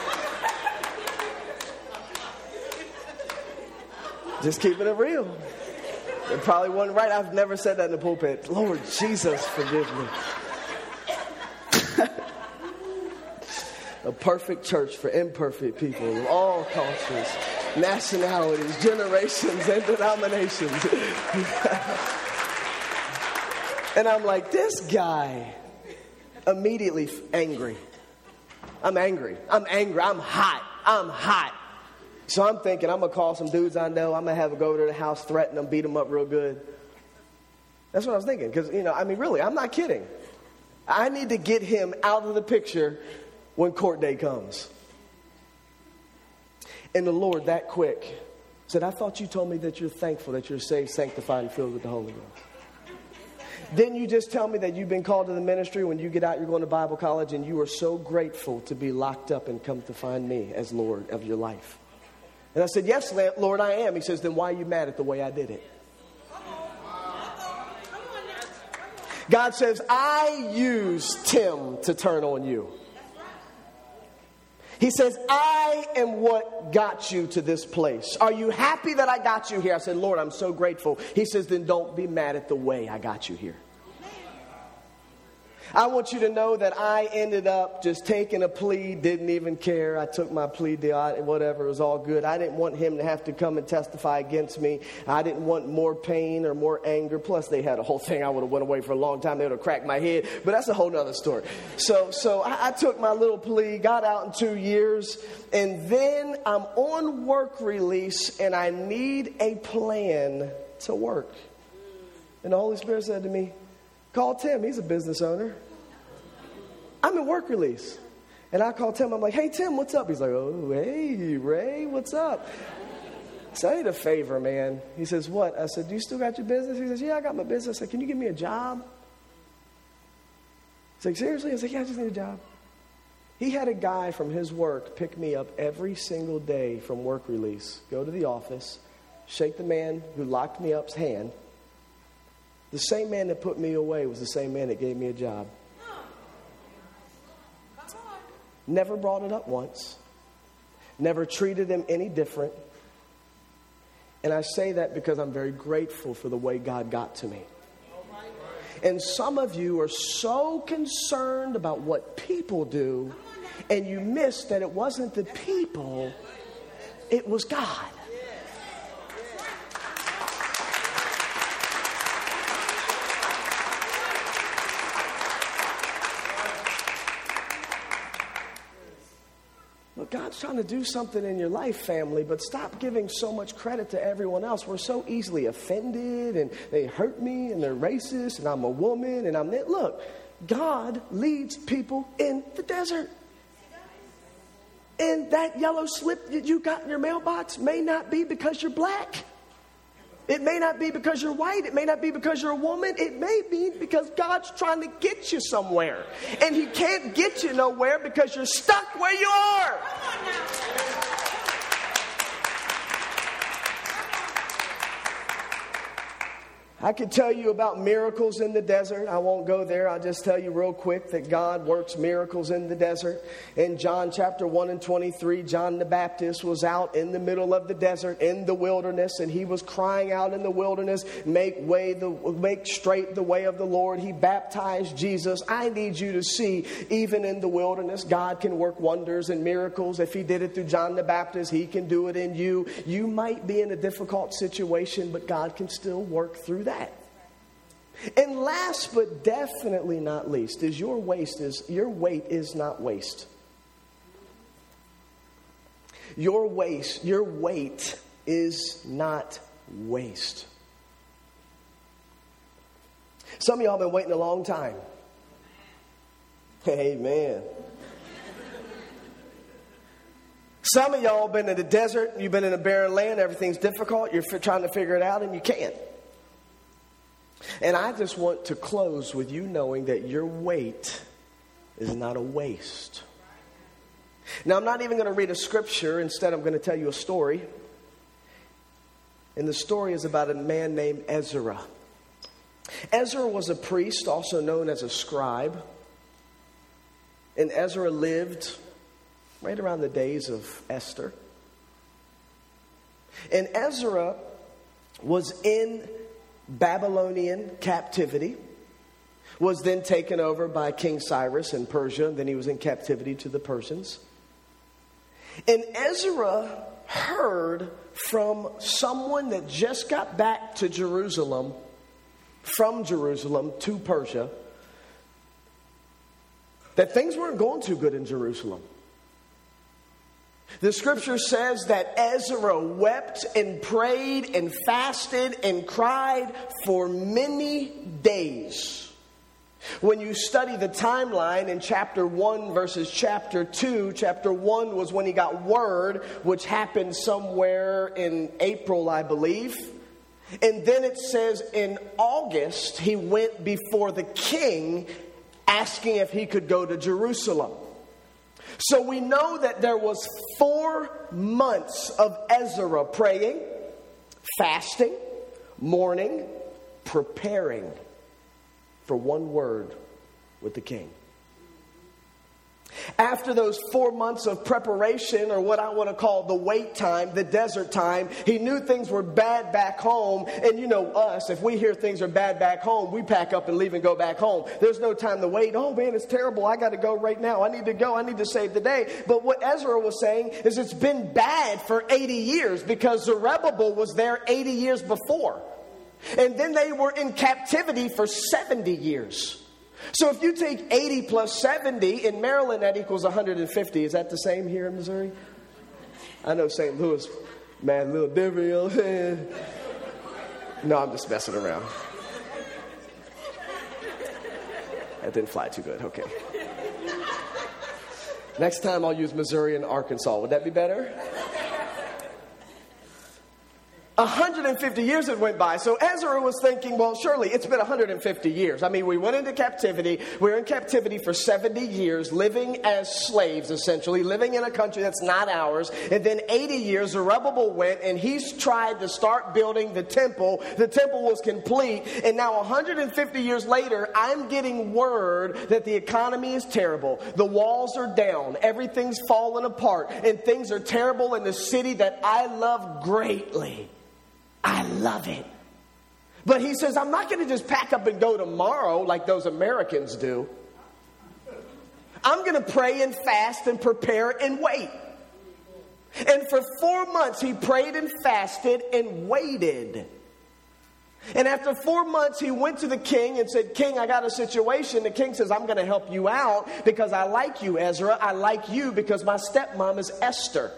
Just keeping it real. It probably wasn't right. I've never said that in the pulpit. Lord Jesus, forgive me. A perfect church for imperfect people of all cultures, nationalities, generations, and denominations. And I'm like, this guy, immediately angry. I'm angry. I'm angry. I'm hot. I'm hot. So I'm thinking, I'm going to call some dudes I know. I'm going to have them go to the house, threaten them, beat them up real good. That's what I was thinking. Because, you know, I mean, really, I'm not kidding. I need to get him out of the picture when court day comes. And the Lord, that quick, said, I thought you told me that you're thankful that you're saved, sanctified, and filled with the Holy Ghost. Didn't you just tell me that you've been called to the ministry? When you get out, you're going to Bible college, and you are so grateful to be locked up and come to find me as Lord of your life. And I said, yes, Lord, I am. He says, then why are you mad at the way I did it? God says, I used Tim to turn on you. He says, I am what got you to this place. Are you happy that I got you here? I said, Lord, I'm so grateful. He says, then don't be mad at the way I got you here. I want you to know that I ended up just taking a plea, didn't even care. I took my plea deal, whatever, it was all good. I didn't want him to have to come and testify against me. I didn't want more pain or more anger. Plus, they had a whole thing. I would have went away for a long time. They would have cracked my head. But that's a whole other story. So, so I, I took my little plea, got out in two years, and then I'm on work release, and I need a plan to work. And the Holy Spirit said to me, call Tim. He's a business owner. I'm in work release. And I call Tim. I'm like, hey, Tim, what's up? He's like, oh, hey, Ray, what's up? So I need a favor, man. He says, what? I said, do you still got your business? He says, yeah, I got my business. I said, can you give me a job? He's like, seriously? I said, yeah, I just need a job. He had a guy from his work pick me up every single day from work release, go to the office, shake the man who locked me up's hand. The same man that put me away was the same man that gave me a job. Never brought it up once. Never treated him any different. And I say that because I'm very grateful for the way God got to me. And some of you are so concerned about what people do, and you miss that it wasn't the people, it was God. God, God's trying to do something in your life, family, but stop giving so much credit to everyone else. We're so easily offended, and they hurt me, and they're racist, and I'm a woman, and I'm... Look, God leads people in the desert. And that yellow slip that you got in your mailbox may not be because you're black. It may not be because you're white. It may not be because you're a woman. It may be because God's trying to get you somewhere. And He can't get you nowhere because you're stuck where you are. I could tell you about miracles in the desert. I won't go there. I'll just tell you real quick that God works miracles in the desert. In John chapter one and twenty-three, John the Baptist was out in the middle of the desert, in the wilderness, and he was crying out in the wilderness, make way the make straight the way of the Lord. He baptized Jesus. I need you to see, even in the wilderness, God can work wonders and miracles. If He did it through John the Baptist, He can do it in you. You might be in a difficult situation, but God can still work through that. That. And last but definitely not least is your waste is your weight is not waste. Your waste, your weight is not waste. Some of y'all have been waiting a long time. Amen. Some of y'all have been in the desert, you've been in a barren land, everything's difficult, you're f- trying to figure it out and you can't. And I just want to close with you knowing that your weight is not a waste. Now, I'm not even going to read a scripture. Instead, I'm going to tell you a story. And the story is about a man named Ezra. Ezra was a priest, also known as a scribe. And Ezra lived right around the days of Esther. And Ezra was in Babylonian captivity, was then taken over by King Cyrus in Persia, and then he was in captivity to the Persians. And Ezra heard from someone that just got back to Jerusalem, from Jerusalem to Persia, that things weren't going too good in Jerusalem. The scripture says that Ezra wept and prayed and fasted and cried for many days. When you study the timeline in chapter one versus chapter two, chapter one was when he got word, which happened somewhere in April, I believe. And then it says in August, he went before the king asking if he could go to Jerusalem. So we know that there was four months of Ezra praying, fasting, mourning, preparing for one word with the king. After those four months of preparation, or what I want to call the wait time, the desert time, he knew things were bad back home. And you know us, if we hear things are bad back home, we pack up and leave and go back home. There's no time to wait. Oh man, it's terrible. I got to go right now. I need to go. I need to save the day. But what Ezra was saying is it's been bad for eighty years because Zerubbabel was there eighty years before. And then they were in captivity for seventy years. So if you take eighty plus seventy, in Maryland that equals one hundred fifty. Is that the same here in Missouri? I know Saint Louis, man, little different. No, I'm just messing around. That didn't fly too good. Okay. Next time I'll use Missouri and Arkansas. Would that be better? one hundred fifty years had went by. So Ezra was thinking, well, surely it's been one hundred fifty years. I mean, we went into captivity. We were in captivity for seventy years, living as slaves, essentially, living in a country that's not ours. And then eighty years, Zerubbabel went and he's tried to start building the temple. The temple was complete. And now one hundred fifty years later, I'm getting word that the economy is terrible. The walls are down. Everything's fallen apart. And things are terrible in the city that I love greatly. I love it. But he says, I'm not going to just pack up and go tomorrow like those Americans do. I'm going to pray and fast and prepare and wait. And for four months he prayed and fasted and waited. And after four months, he went to the king and said, King, I got a situation. The king says, I'm going to help you out because I like you, Ezra. I like you because my stepmom is Esther.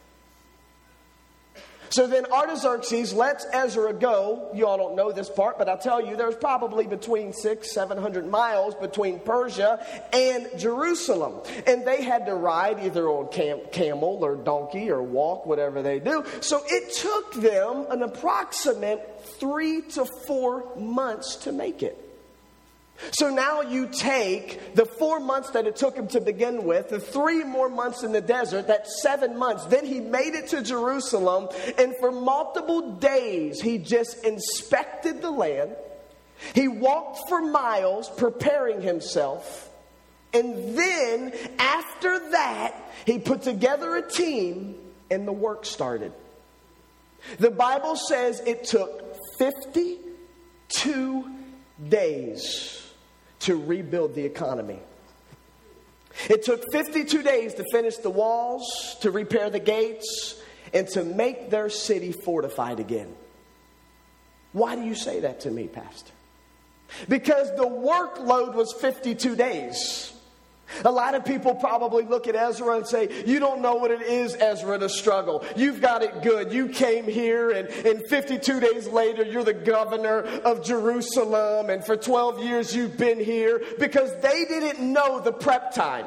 So then Artaxerxes lets Ezra go. You all don't know this part, but I'll tell you, there's probably between six, seven hundred miles between Persia and Jerusalem. And they had to ride either on cam- camel or donkey or walk, whatever they do. So it took them an approximate three to four months to make it. So now you take the four months that it took him to begin with, the three more months in the desert, that's seven months. Then he made it to Jerusalem, and for multiple days he just inspected the land. He walked for miles preparing himself. And then after that, he put together a team and the work started. The Bible says it took fifty-two days to rebuild the economy. It took fifty-two days to finish the walls, to repair the gates, and to make their city fortified again. Why do you say that to me, Pastor? Because the workload was fifty-two days. A lot of people probably look at Ezra and say, you don't know what it is, Ezra, to struggle. You've got it good. You came here and, and fifty-two days later, you're the governor of Jerusalem. And for twelve years, you've been here, because they didn't know the prep time.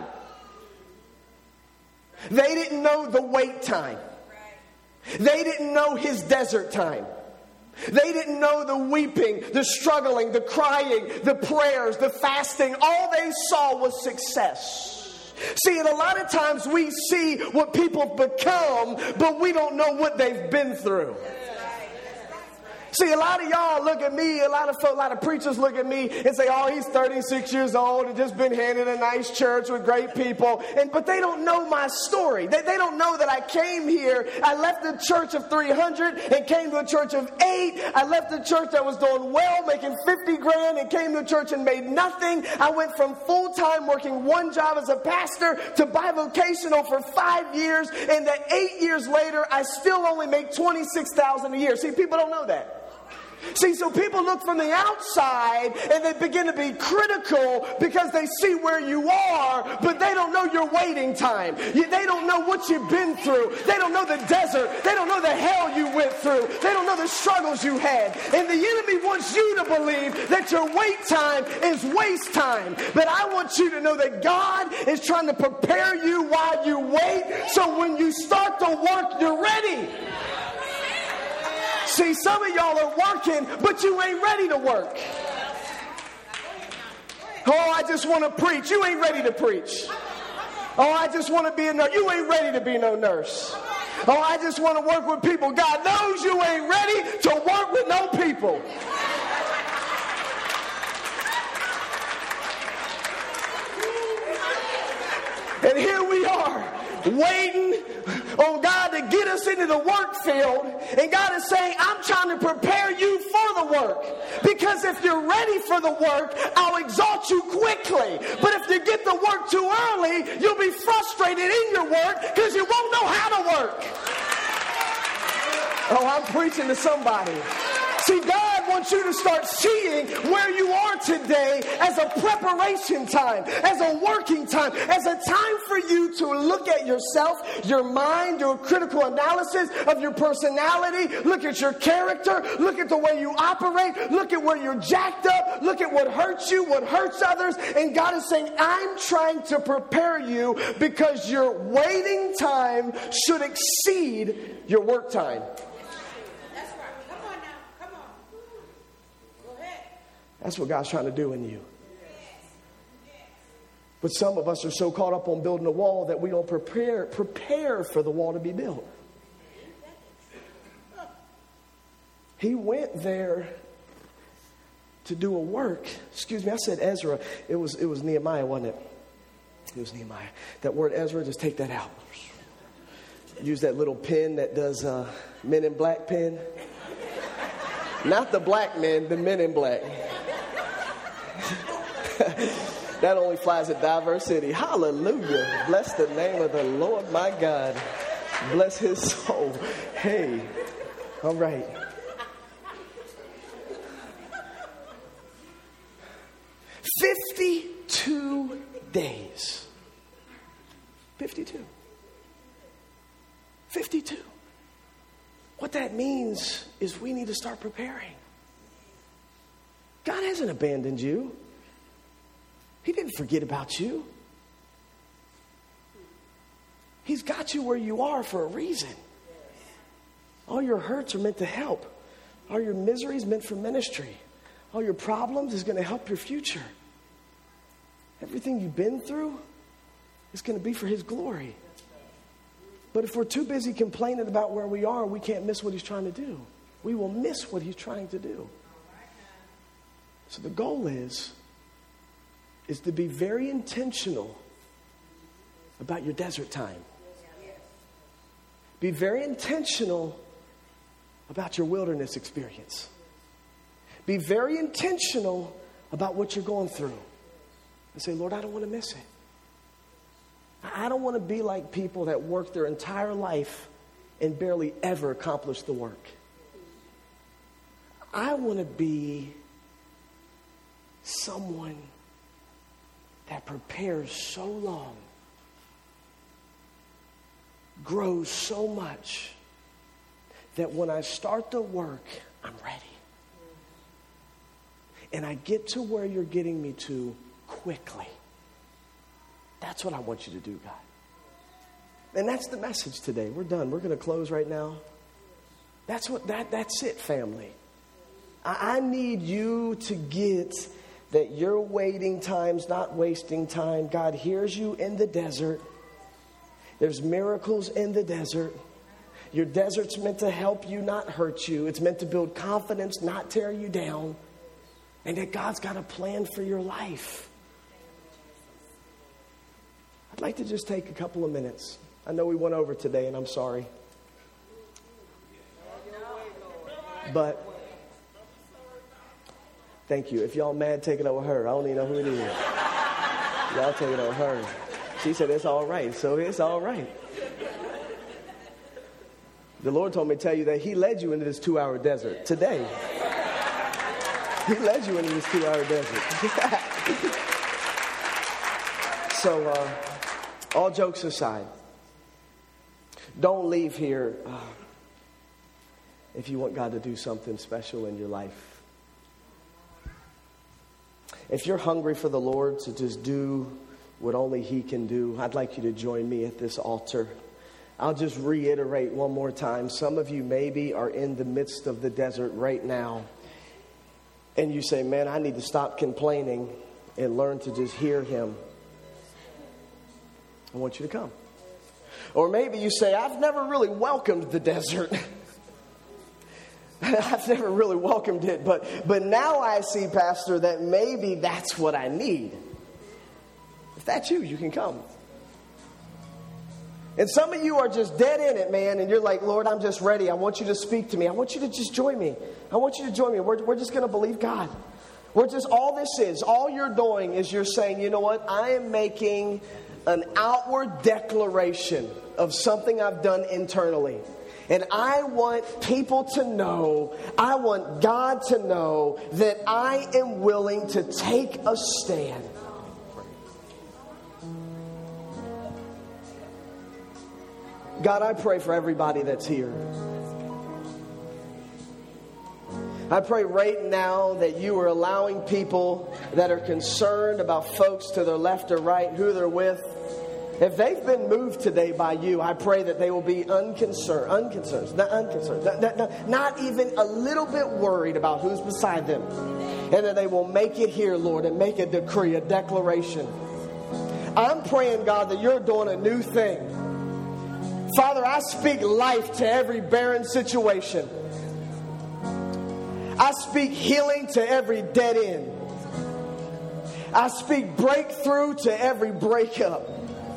They didn't know the wait time. They didn't know his desert time. They didn't know the weeping, the struggling, the crying, the prayers, the fasting. All they saw was success. See, and a lot of times we see what people become, but we don't know what they've been through. See, a lot of y'all look at me, a lot of a lot of preachers look at me and say, oh, he's thirty-six years old and just been handed a nice church with great people. And but they don't know my story. They, they don't know that I came here. I left the church of three hundred and came to a church of eight. I left the church that was doing well, making fifty grand, and came to a church and made nothing. I went from full-time working one job as a pastor to bivocational for five years. And that eight years later, I still only make twenty-six thousand dollars a year. See, people don't know that. See, so people look from the outside and they begin to be critical because they see where you are, but they don't know your waiting time. They don't know what you've been through. They don't know the desert. They don't know the hell you went through. They don't know the struggles you had. And the enemy wants you to believe that your wait time is waste time. But I want you to know that God is trying to prepare you while you wait, so when you start to work, you're ready. See, some of y'all are working, but you ain't ready to work. Oh, I just want to preach. You ain't ready to preach. Oh, I just want to be a nurse. You ain't ready to be no nurse. Oh, I just want to work with people. God knows you ain't ready to work with no people. And here we are, waiting on God to get us into the work field. And God is saying, I'm trying to prepare you for the work. Because if you're ready for the work, I'll exalt you quickly. But if you get the work too early, you'll be frustrated in your work because you won't know how to work. Oh, I'm preaching to somebody. See, God wants you to start seeing where you are today as a preparation time, as a working time, as a time for you to look at yourself, your mind, do a critical analysis of your personality, look at your character, look at the way you operate, look at where you're jacked up, look at what hurts you, what hurts others. And God is saying, I'm trying to prepare you because your waiting time should exceed your work time. That's what God's trying to do in you. But some of us are so caught up on building a wall that we don't prepare prepare for the wall to be built. He went there to do a work. Excuse me, I said Ezra. It was it was Nehemiah, wasn't it? It was Nehemiah. That word Ezra, just take that out. Use that little pen that does uh, Men in Black pen. Not the black men, the Men in Black. That only flies at Diversity. Hallelujah. Bless the name of the Lord, my God. Bless his soul. Hey. All right. days. fifty-two. fifty-two. What that means is we need to start preparing. God hasn't abandoned you. He didn't forget about you. He's got you where you are for a reason. All your hurts are meant to help. All your misery is meant for ministry. All your problems is going to help your future. Everything you've been through is going to be for His glory. But if we're too busy complaining about where we are, we can't miss what He's trying to do. We will miss what He's trying to do. So the goal is, is to be very intentional about your desert time. Be very intentional about your wilderness experience. Be very intentional about what you're going through. And say, Lord, I don't want to miss it. I don't want to be like people that work their entire life and barely ever accomplish the work. I want to be someone that prepares so long, grows so much, that when I start the work, I'm ready. And I get to where you're getting me to quickly. That's what I want you to do, God. And that's the message today. We're done. We're going to close right now. That's what that that's it, family. I, I need you to get that your waiting time's not wasting time. God hears you in the desert. There's miracles in the desert. Your desert's meant to help you, not hurt you. It's meant to build confidence, not tear you down. And that God's got a plan for your life. I'd like to just take a couple of minutes. I know we went over today, and I'm sorry. But thank you. If y'all mad, take it over her. I don't even know who it is. Y'all take it over her. She said it's all right, so it's all right. The Lord told me to tell you that He led you into this two-hour desert today. He led you into this two-hour desert. So, uh, all jokes aside, don't leave here uh, if you want God to do something special in your life. If you're hungry for the Lord to just do what only He can do, I'd like you to join me at this altar. I'll just reiterate one more time. Some of you maybe are in the midst of the desert right now. And you say, man, I need to stop complaining and learn to just hear Him. I want you to come. Or maybe you say, I've never really welcomed the desert. I've never really welcomed it. But, but now I see, Pastor, that maybe that's what I need. If that's you, you can come. And some of you are just dead in it, man. And you're like, Lord, I'm just ready. I want you to speak to me. I want you to just join me. I want you to join me. We're, we're just going to believe God. We're just, all this is, all you're doing is you're saying, you know what? I am making an outward declaration of something I've done internally. And I want people to know, I want God to know that I am willing to take a stand. God, I pray for everybody that's here. I pray right now that you are allowing people that are concerned about folks to their left or right, who they're with. If they've been moved today by you, I pray that they will be unconcerned, unconcerned, not unconcerned, not, not, not even a little bit worried about who's beside them. And that they will make it here, Lord, and make a decree, a declaration. I'm praying, God, that you're doing a new thing. Father, I speak life to every barren situation. I speak healing to every dead end. I speak breakthrough to every breakup.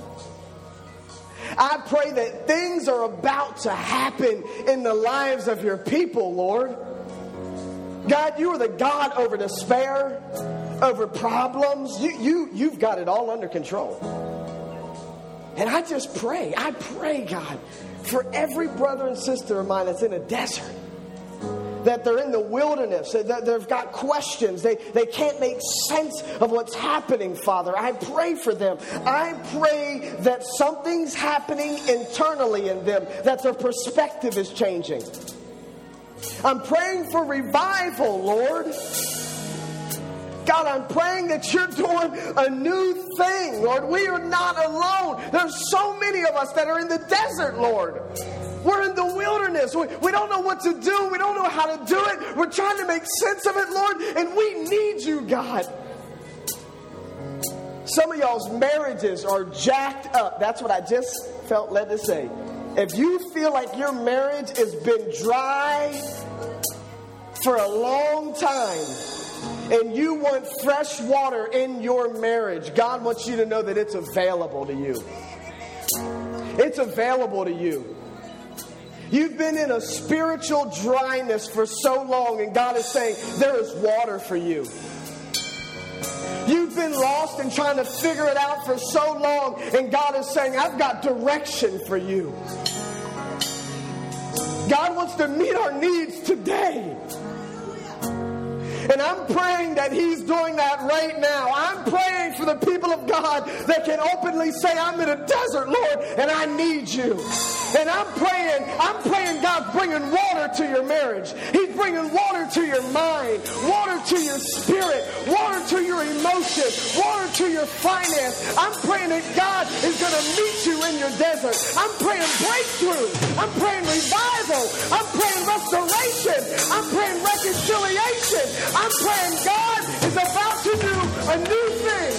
I pray that things are about to happen in the lives of your people, Lord. God, you are the God over despair, over problems. You, you, you've got it all under control. And I just pray, I pray, God, for every brother and sister of mine that's in a desert. that they're in the wilderness, that they've got questions. They, they can't make sense of what's happening, Father. I pray for them. I pray that something's happening internally in them, that their perspective is changing. I'm praying for revival, Lord. God, I'm praying that you're doing a new thing, Lord. We are not alone. There's so many of us that are in the desert, Lord. We're in the wilderness. We, we don't know what to do. We don't know how to do it. We're trying to make sense of it, Lord. And we need you, God. Some of y'all's marriages are jacked up. That's what I just felt led to say. If you feel like your marriage has been dry for a long time, and you want fresh water in your marriage, God wants you to know that it's available to you. It's available to you. You've been in a spiritual dryness for so long, and God is saying, there is water for you. You've been lost and trying to figure it out for so long, and God is saying, I've got direction for you. God wants to meet our needs today. And I'm praying that He's doing that right now. I'm praying for the people of God that can openly say, I'm in a desert, Lord, and I need you. And I'm praying, I'm praying God's bringing water to your marriage. He's bringing water to your mind, water to your spirit, water to your emotions, water to your finance. I'm praying that God is going to meet you in your desert. I'm praying breakthrough. I'm praying revival. I'm praying restoration. I'm praying reconciliation. I'm praying God is about to do a new thing.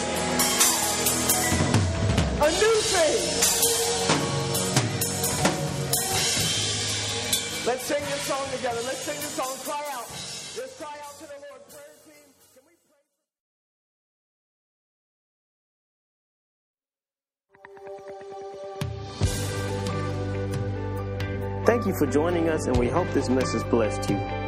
A new thing. Let's sing this song together. Let's sing this song. Cry out. Let's cry out to the Lord. Prayer team, can we pray? Thank you for joining us, and we hope this message blessed you.